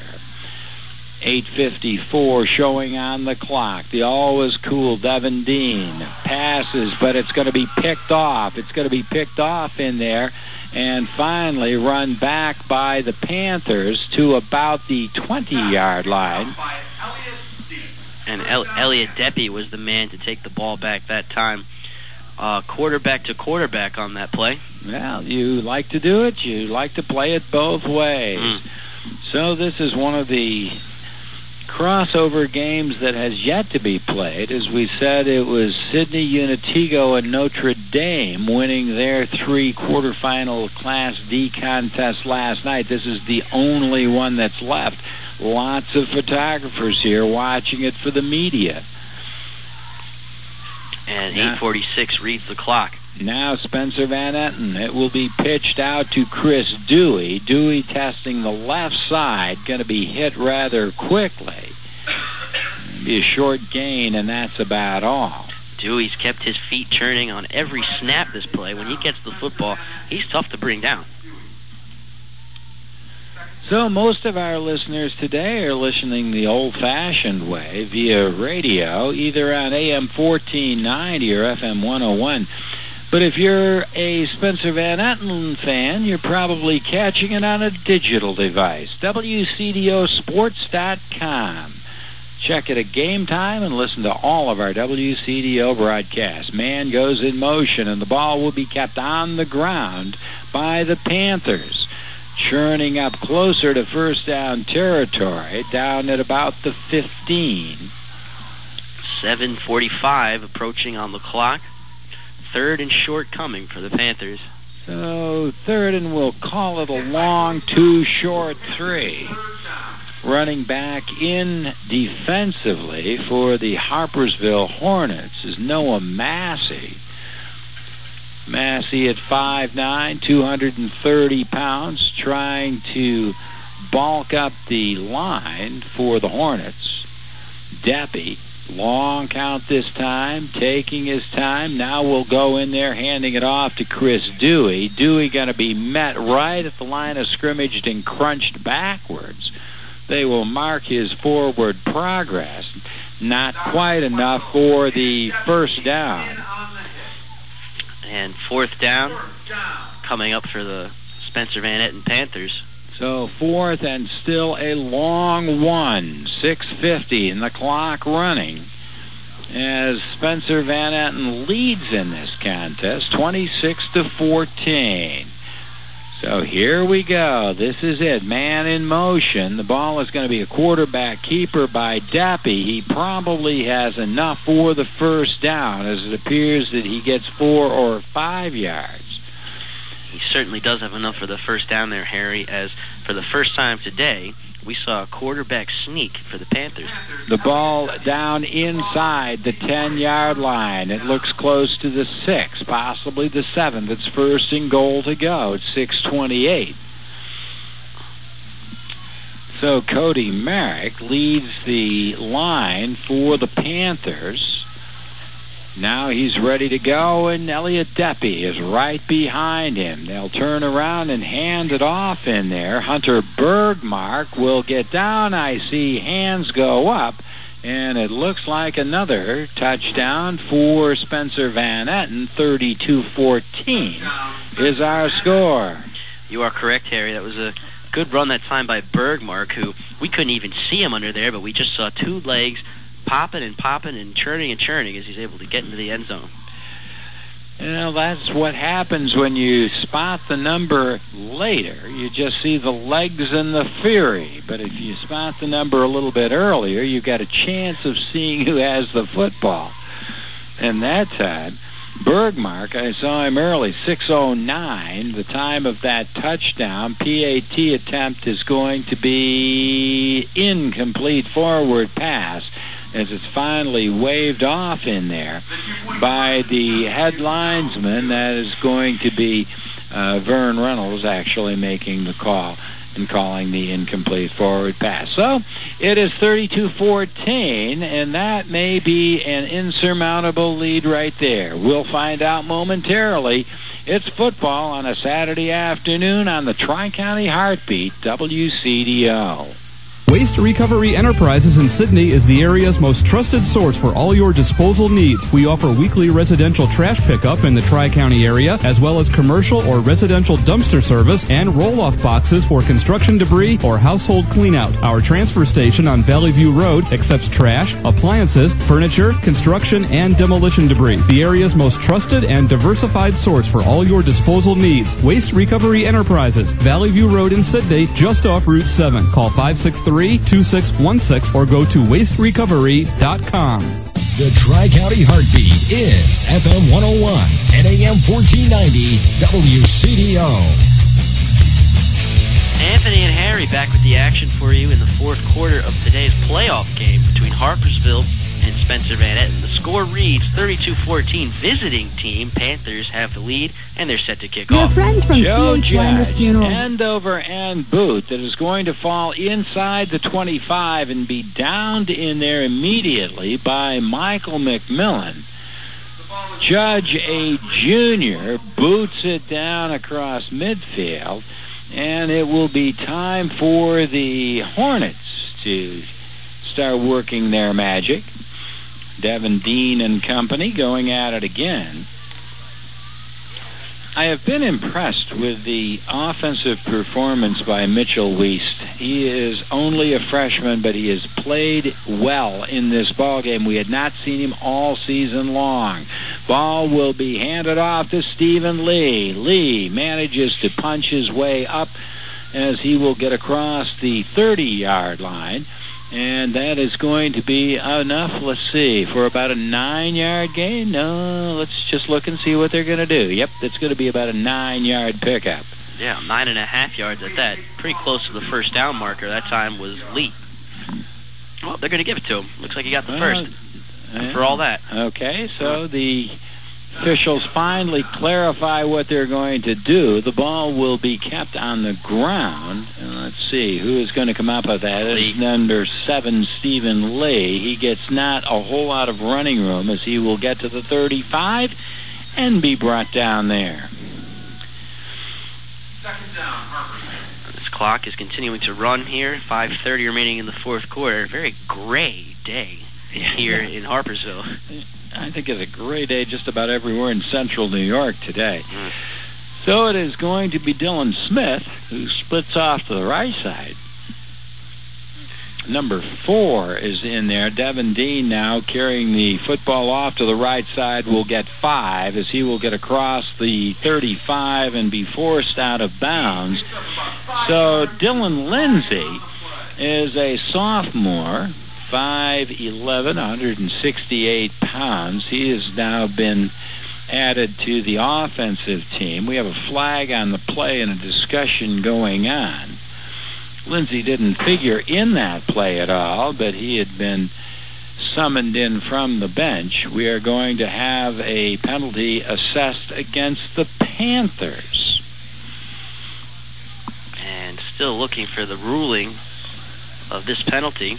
8:54 showing on the clock. The always cool Devin Dean passes, but it's going to be picked off. It's going to be picked off in there and finally run back by the Panthers to about the 20-yard line. And Elliot Deppy was the man to take the ball back that time. Quarterback to quarterback on that play. Well, you like to do it. You like to play it both ways. So this is one of the crossover games that has yet to be played. As we said, it was Sidney, Unitigo, and Notre Dame winning their 3 quarterfinal Class D contests last night. This is the only one that's left. Lots of photographers here watching it for the media. And 8:46 reads the clock. Now Spencer Van Etten. It will be pitched out to Chris Dewey. Dewey testing the left side. Going to be hit rather quickly. Be a short gain, and that's about all. Dewey's kept his feet turning on every snap this play. When he gets the football, he's tough to bring down. So most of our listeners today are listening the old-fashioned way via radio, either on AM 1490 or FM 101. But if you're a Spencer Van Etten fan, you're probably catching it on a digital device. WCDOsports.com. Check it at game time and listen to all of our WCDO broadcasts. Man goes in motion, and the ball will be kept on the ground by the Panthers. Churning up closer to first down territory, down at about the 15. 7:45 approaching on the clock. 3rd and short coming for the Panthers. So 3rd and we'll call it a long 2 short 3. Running back in defensively for the Harpersville Hornets is Noah Massey. Massey at 5'9", 230 pounds, trying to bulk up the line for the Hornets. Deppy, long count this time, taking his time. Now we'll go in there, handing it off to Chris Dewey. Dewey going to be met right at the line of scrimmage and crunched backwards. They will mark his forward progress. Not quite enough for the first down. And 4th down coming up for the Spencer Van Etten Panthers. So 4th and still a long one. 6:50 and the clock running as Spencer Van Etten leads in this contest 26-14. So here we go. This is it. Man in motion. The ball is going to be a quarterback keeper by Deppy. He probably has enough for the first down, as it appears that he gets 4 or 5 yards. He certainly does have enough for the first down there, Harry, as for the first time today, we saw a quarterback sneak for the Panthers. The ball down inside the 10-yard line. It looks close to the 6, possibly the 7. It's 1st and goal to go. It's 6:28. So Cody Merrick leads the line for the Panthers. Now he's ready to go, and Elliot Deppe is right behind him. They'll turn around and hand it off in there. Hunter Bergmark will get down. I see hands go up, and it looks like another touchdown for Spencer Van Etten. 32-14 is our score. You are correct, Harry. That was a good run that time by Bergmark, who we couldn't even see him under there, but we just saw two legs popping and churning as he's able to get into the end zone. You know, that's what happens when you spot the number later. You just see the legs and the fury. But if you spot the number a little bit earlier, you've got a chance of seeing who has the football. And that time, Bergmark, I saw him early, 6:09, the time of that touchdown. PAT attempt is going to be incomplete forward pass, as it's finally waved off in there by the head linesman. That is going to be Vern Reynolds actually making the call and calling the incomplete forward pass. So it is 32-14, and that may be an insurmountable lead right there. We'll find out momentarily. It's football on a Saturday afternoon on the Tri-County Heartbeat, WCDO. Waste Recovery Enterprises in Sydney is the area's most trusted source for all your disposal needs. We offer weekly residential trash pickup in the Tri-County area, as well as commercial or residential dumpster service and roll-off boxes for construction debris or household cleanout. Our transfer station on Valley View Road accepts trash, appliances, furniture, construction, and demolition debris. The area's most trusted and diversified source for all your disposal needs. Waste Recovery Enterprises, Valley View Road in Sydney, just off Route 7. Call 563-2616 or go to wasterecovery.com. The Tri-County Heartbeat is FM 101 and AM 1490 WCDO. Anthony and Harry back with the action for you in the fourth quarter of today's playoff game between Harpersville and Spencer Van Etten. The score reads 32-14. Visiting team Panthers have the lead, and they're set to kick Your off. friends from Joe C.H. Landers Judge, Funeral. end over and boot that is going to fall inside the 25 and be downed in there immediately by Michael McMillan. Judge, a junior, boots it down across midfield, and it will be time for the Hornets to start working their magic. Devin Dean and company going at it again. I have been impressed with the offensive performance by Mitchell Wiest. He is only a freshman, but he has played well in this ball game. We had not seen him all season long. Ball will be handed off to Stephen Lee. Lee manages to punch his way up as he will get across the 30-yard line. And that is going to be enough, let's see, for about a 9-yard gain. No, let's just look and see what they're going to do. Yep, it's going to be about a 9-yard pickup. Yeah, 9.5 yards at that. Pretty close to the first down marker. That time was Lee. Well, they're going to give it to him. Looks like he got the first. For all that. Okay, so the officials finally clarify what they're going to do. The ball will be kept on the ground. And let's see, who is going to come up with that? It's number 7, Stephen Lee. He gets not a whole lot of running room as he will get to the 35 and be brought down there. Second down, Harper. This clock is continuing to run here. 5:30 remaining in the fourth quarter. Very gray day here in Harpersville. I think it's a great day just about everywhere in central New York today. So it is going to be Dylan Smith, who splits off to the right side. Number 4 is in there. Devin Dean now carrying the football off to the right side will get 5 as he will get across the 35 and be forced out of bounds. So Dylan Lindsay is a sophomore, 5'11", 168 pounds. He has now been added to the offensive team. We have a flag on the play and a discussion going on. Lindsay didn't figure in that play at all, but he had been summoned in from the bench. We are going to have a penalty assessed against the Panthers. And still looking for the ruling of this penalty.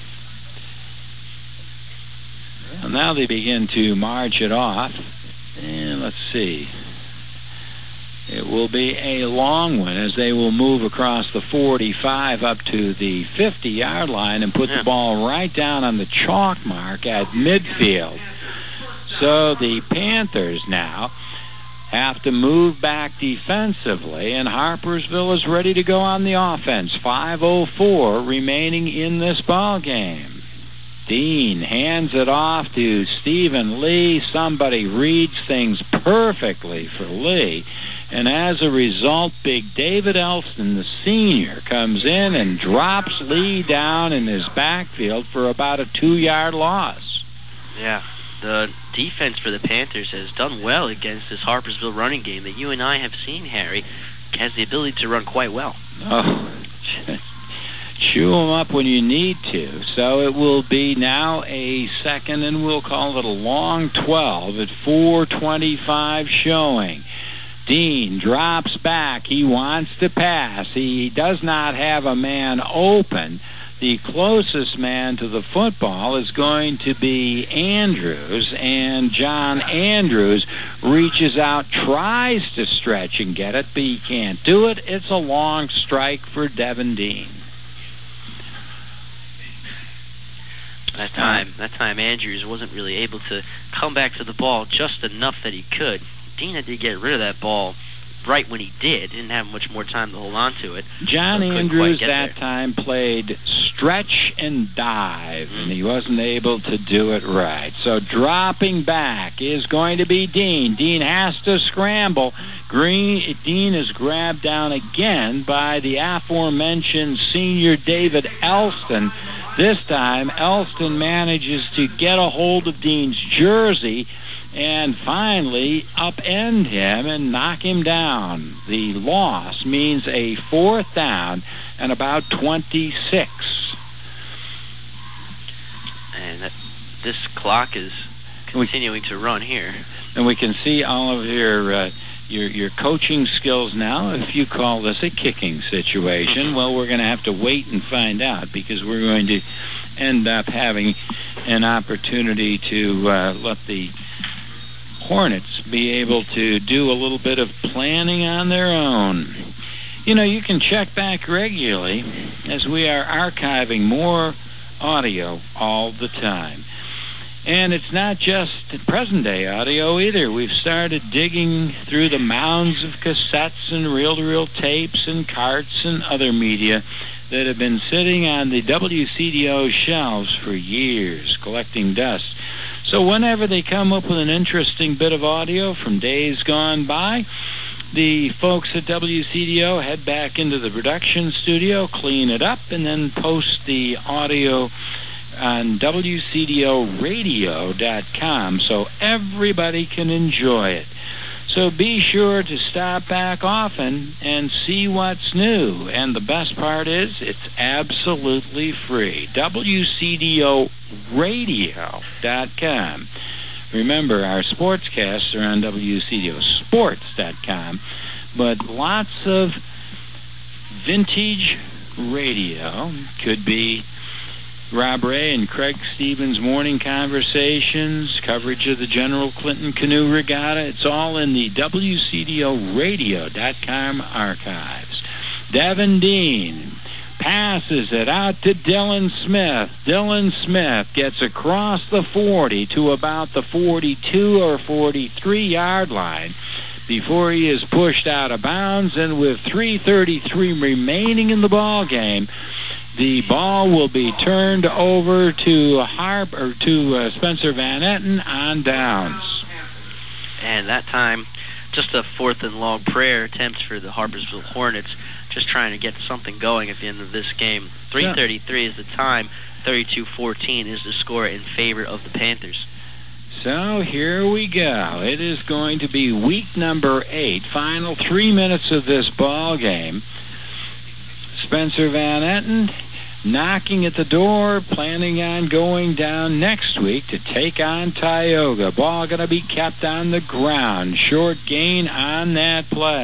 Well, now they begin to march it off. And let's see. It will be a long one as they will move across the 45 up to the 50-yard line and put the ball right down on the chalk mark at midfield. So the Panthers now have to move back defensively, and Harpersville is ready to go on the offense. 5:04 remaining in this ball game. Dean hands it off to Stephen Lee. Somebody reads things perfectly for Lee. And as a result, big David Elston, the senior, comes in and drops Lee down in his backfield for about a 2-yard loss. Yeah, the defense for the Panthers has done well against this Harpersville running game that you and I have seen, Harry. Has the ability to run quite well. Oh, chew them up when you need to. So it will be now a second, and we'll call it a long 12 at 4:25 showing. Dean drops back. He wants to pass. He does not have a man open. The closest man to the football is going to be Andrews, and John Andrews reaches out, tries to stretch and get it, but he can't do it. It's a long strike for Devin Dean. That time Andrews wasn't really able to come back to the ball just enough that he could. Dean had to get rid of that ball right when he did. Didn't have much more time to hold on to it. John Andrews that time played stretch and dive, and he wasn't able to do it right. So dropping back is going to be Dean. Dean has to scramble. Dean is grabbed down again by the aforementioned senior David Elston. This time, Elston manages to get a hold of Dean's jersey and finally upend him and knock him down. The loss means a 4th down and about 26. And this clock is continuing to run here. And we can see all of your coaching skills now. If you call this a kicking situation, well, we're going to have to wait and find out, because we're going to end up having an opportunity to let the Hornets be able to do a little bit of planning on their own. You know, you can check back regularly as we are archiving more audio all the time. And it's not just present-day audio either. We've started digging through the mounds of cassettes and reel-to-reel tapes and carts and other media that have been sitting on the WCDO shelves for years, collecting dust. So whenever they come up with an interesting bit of audio from days gone by, the folks at WCDO head back into the production studio, clean it up, and then post the audio on WCDOradio.com so everybody can enjoy it. So be sure to stop back often and see what's new. And the best part is it's absolutely free. WCDOradio.com. Remember, our sportscasts are on WCDOsports.com, but lots of vintage radio. Could be Rob Ray and Craig Stevens' morning conversations, coverage of the General Clinton Canoe Regatta. It's all in the WCDOradio.com archives. Devin Dean passes it out to Dylan Smith. Dylan Smith gets across the 40 to about the 42 or 43-yard line before he is pushed out of bounds, and with 3:33 remaining in the ball game, the ball will be turned over to Spencer Van Etten on downs. And that time, just a 4th and long prayer attempt for the Harpersville Hornets, just trying to get something going at the end of this game. 3:33 is the time. 32-14 is the score in favor of the Panthers. So here we go. It is going to be week number 8, final 3 minutes of this ball game. Spencer Van Etten knocking at the door, planning on going down next week to take on Tioga. Ball going to be kept on the ground. Short gain on that play.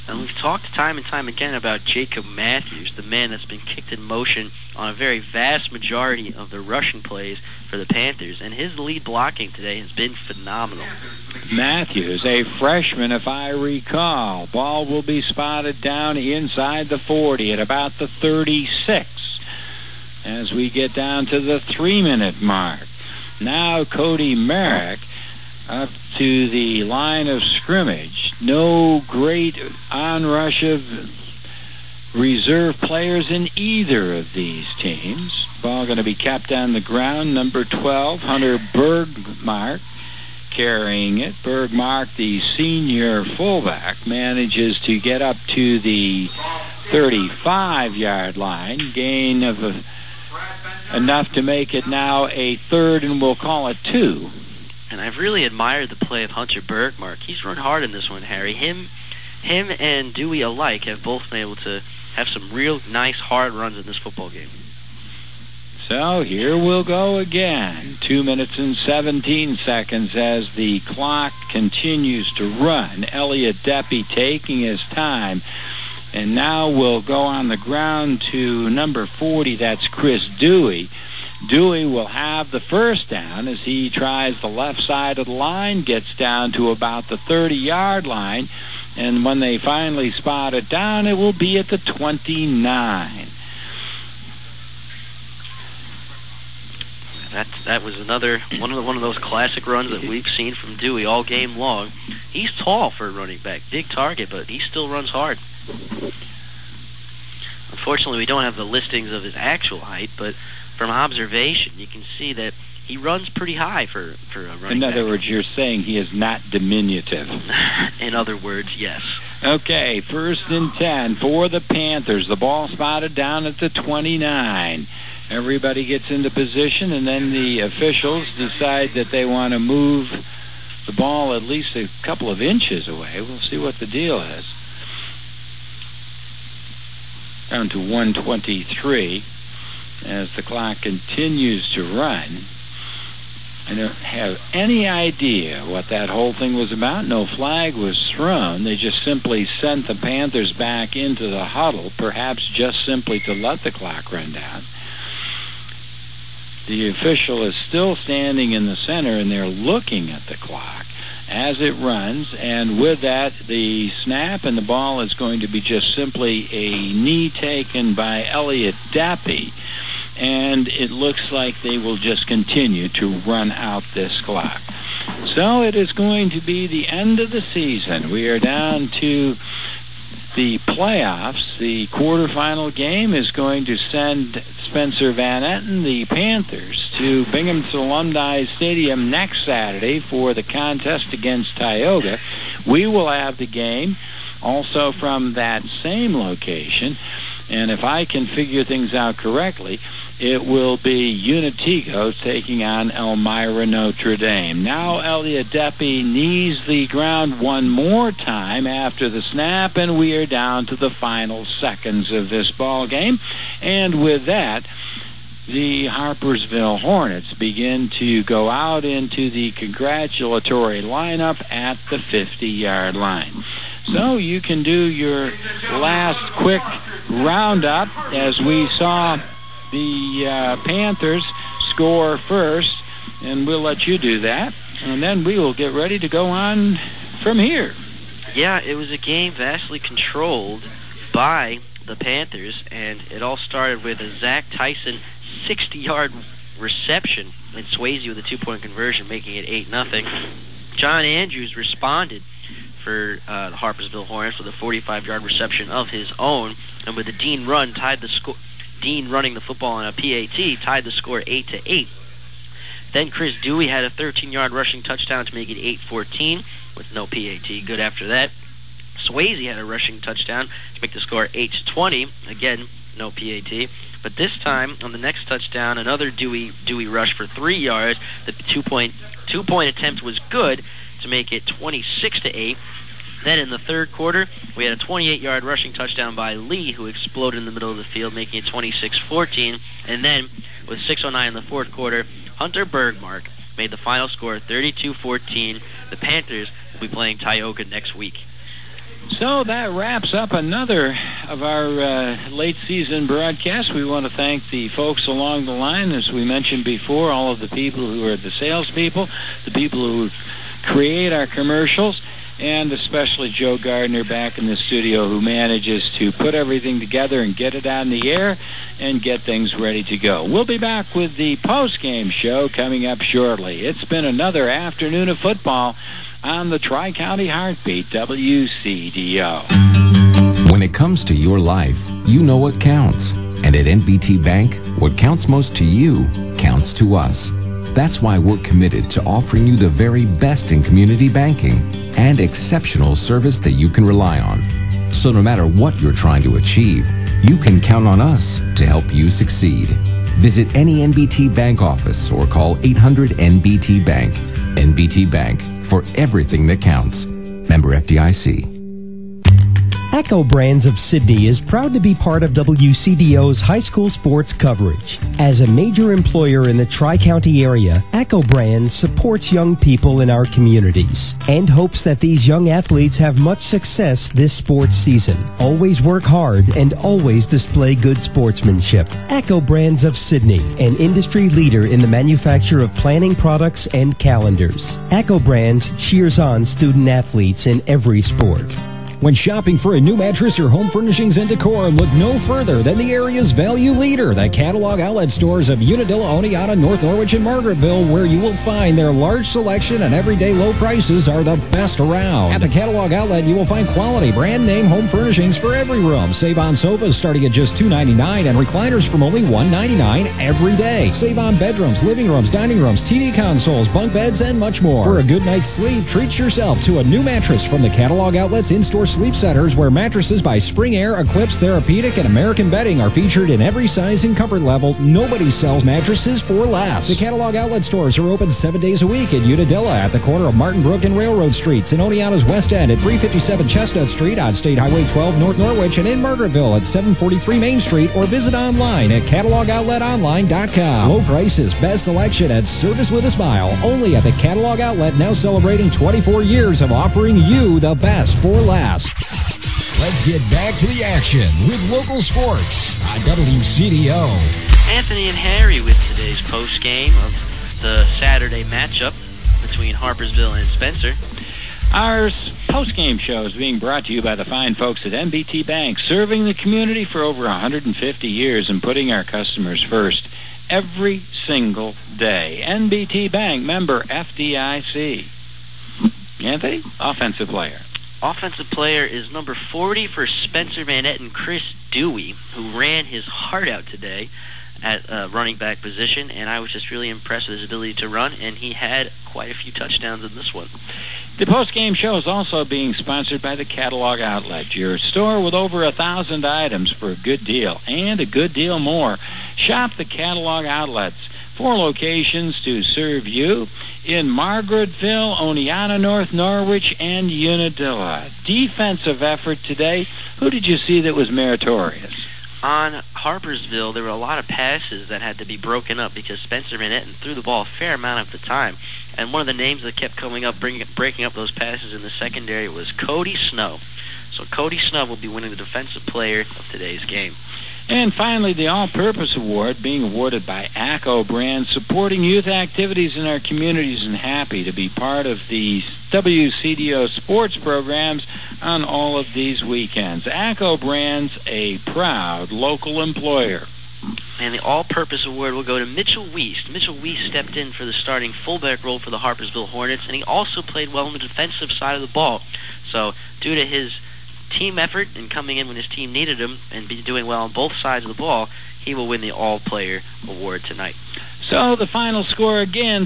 And we've talked time and time again about Jacob Matthews, the man that's been kicked in motion on a very vast majority of the rushing plays for the Panthers, and his lead blocking today has been phenomenal. Matthews, a freshman, if I recall. Ball will be spotted down inside the 40 at about the 36 as we get down to the 3-minute mark. Now Cody Merrick up to the line of scrimmage. No great onrush of reserve players in either of these teams. Ball going to be kept on the ground. Number 12, Hunter Bergmark, carrying it. Bergmark, the senior fullback, manages to get up to the 35-yard line. Gain of enough to make it now a third, and we'll call it 2. And I've really admired the play of Hunter Bergmark. He's run hard in this one, Harry. Him and Dewey alike have both been able to have some real nice hard runs in this football game. So here we'll go again. 2 minutes and 17 seconds as the clock continues to run. Elliot Deppy taking his time. And now we'll go on the ground to number 40. That's Chris Dewey. Dewey will have the first down as he tries the left side of the line, gets down to about the 30-yard line, and when they finally spot it down, it will be at the 29. That was another one of those classic runs that we've seen from Dewey all game long. He's tall for a running back, big target, but he still runs hard. Unfortunately, we don't have the listings of his actual height, but from observation, you can see that he runs pretty high for a running back. In other words, you're saying he is not diminutive. In other words, yes. Okay, 1st and 10 for the Panthers. The ball spotted down at the 29. Everybody gets into position, and then the officials decide that they want to move the ball at least a couple of inches away. We'll see what the deal is. Down to 1:23 as the clock continues to run. I don't have any idea what that whole thing was about. No flag was thrown. They just simply sent the Panthers back into the huddle, perhaps just simply to let the clock run down. The official is still standing in the center, and they're looking at the clock as it runs, and with that, the snap, and the ball is going to be just simply a knee taken by Elliot Dappy, and it looks like they will just continue to run out this clock. So it is going to be the end of the season. We are down to the playoffs. The quarterfinal game is going to send Spencer Van Etten, the Panthers, to Binghamton Alumni Stadium next Saturday for the contest against Tioga. We will have the game also from that same location, and if I can figure things out correctly, it will be Unitico taking on Elmira Notre Dame. Now Elliot Deppy knees the ground one more time after the snap, and we are down to the final seconds of this ball game. And with that, the Harpersville Hornets begin to go out into the congratulatory lineup at the 50-yard line. So you can do your last quick roundup as we saw the Panthers score first, and we'll let you do that, and then we will get ready to go on from here. Yeah, it was a game vastly controlled by the Panthers, and it all started with a Zach Tyson 60-yard reception, and Swayze with a 2-point conversion, making it 8-0. John Andrews responded for the Harpersville Hornets with a 45-yard reception of his own, and with the Dean run, tied the score. Dean running the football on a PAT tied the score 8-8. Then Chris Dewey had a 13-yard rushing touchdown to make it 8-14 with no PAT. Good after that. Swayze had a rushing touchdown to make the score 8-20. Again, no PAT. But this time, on the next touchdown, another Dewey rush for 3 yards. The two-point attempt was good to make it 26-8. Then in the third quarter, we had a 28-yard rushing touchdown by Lee, who exploded in the middle of the field, making it 26-14. And then, with 6:09 in the fourth quarter, Hunter Bergmark made the final score 32-14. The Panthers will be playing Tioga next week. So that wraps up another of our late season broadcasts. We want to thank the folks along the line, as we mentioned before, all of the people who are the salespeople, the people who create our commercials, and especially Joe Gardner back in the studio, who manages to put everything together and get it on the air and get things ready to go. We'll be back with the post-game show coming up shortly. It's been another afternoon of football on the Tri-County Heartbeat, WCDO. When it comes to your life, you know what counts. And at NBT Bank, what counts most to you counts to us. That's why we're committed to offering you the very best in community banking and exceptional service that you can rely on. So no matter what you're trying to achieve, you can count on us to help you succeed. Visit any NBT Bank office or call 800-NBT Bank. NBT Bank, for everything that counts. Member FDIC. ACCO Brands of Sydney is proud to be part of WCDO's high school sports coverage. As a major employer in the Tri-County area, ACCO Brands supports young people in our communities and hopes that these young athletes have much success this sports season. Always work hard and always display good sportsmanship. ACCO Brands of Sydney, an industry leader in the manufacture of planning products and calendars. ACCO Brands cheers on student athletes in every sport. When shopping for a new mattress or home furnishings and decor, look no further than the area's value leader, the catalog outlet stores of Unadilla, Oneonta, North Norwich, and Margaretville, where you will find their large selection and everyday low prices are the best around. At the catalog outlet, you will find quality brand name home furnishings for every room. Save on sofas starting at just $2.99 and recliners from only $1.99 every day. Save on bedrooms, living rooms, dining rooms, TV consoles, bunk beds, and much more. For a good night's sleep, treat yourself to a new mattress from the catalog outlet's in-store sleep centers, where mattresses by Spring Air, Eclipse, Therapeutic, and American Bedding are featured in every size and comfort level. Nobody sells mattresses for less. The catalog outlet stores are open 7 days a week in Unadilla at the corner of Martin Brook and Railroad Streets, in Oneonta's West End at 357 Chestnut Street, on State Highway 12 North Norwich, and in Margaretville at 743 Main Street, or visit online at catalogoutletonline.com. Low prices, best selection, and service with a smile. Only at the catalog outlet, now celebrating 24 years of offering you the best for last. Let's get back to the action with local sports on WCDO. Anthony and Harry with today's post-game of the Saturday matchup between Harpersville and Spencer. Our post-game show is being brought to you by the fine folks at NBT Bank, serving the community for over 150 years and putting our customers first every single day. NBT Bank, member FDIC. Anthony, offensive player. Offensive player is number 40 for Spencer Van Etten, Chris Dewey, who ran his heart out today at running back position, and I was just really impressed with his ability to run, and he had quite a few touchdowns in this one. The post-game show is also being sponsored by the Catalog Outlet, your store with over 1,000 items for a good deal, and a good deal more. Shop the Catalog Outlets. 4 locations to serve you in Margaretville, Oneonta, North Norwich, and Unadilla. Defensive effort today. Who did you see that was meritorious? On Harpersville, there were a lot of passes that had to be broken up because Spencer Van Etten threw the ball a fair amount of the time. And one of the names that kept coming up, breaking up those passes in the secondary was Cody Snow. So Cody Snow will be winning the defensive player of today's game. And finally, the All-Purpose Award being awarded by ACCO Brands, supporting youth activities in our communities, and happy to be part of the WCDO sports programs on all of these weekends. ACCO Brands, a proud local employer. And the All-Purpose Award will go to Mitchell Wiest. Mitchell Wiest stepped in for the starting fullback role for the Harpersville Hornets, and he also played well on the defensive side of the ball. So due to his team effort and coming in when his team needed him and be doing well on both sides of the ball, he will win the All-Player Award tonight. So the final score again,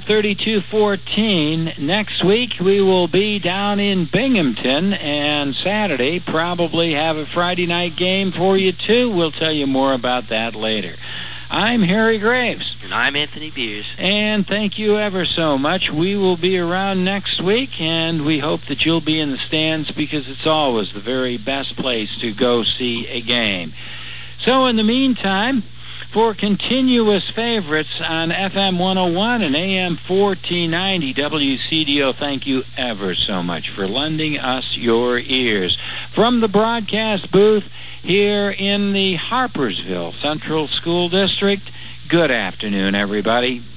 32-14. Next week we will be down in Binghamton, and Saturday probably have a Friday night game for you too. We'll tell you more about that later. I'm Harry Graves. And I'm Anthony Beers. And thank you ever so much. We will be around next week, and we hope that you'll be in the stands, because it's always the very best place to go see a game. So in the meantime, for continuous favorites on FM 101 and AM 1490 WCDO. Thank you ever so much for lending us your ears. From the broadcast booth here in the Harpersville Central School District, good afternoon, everybody.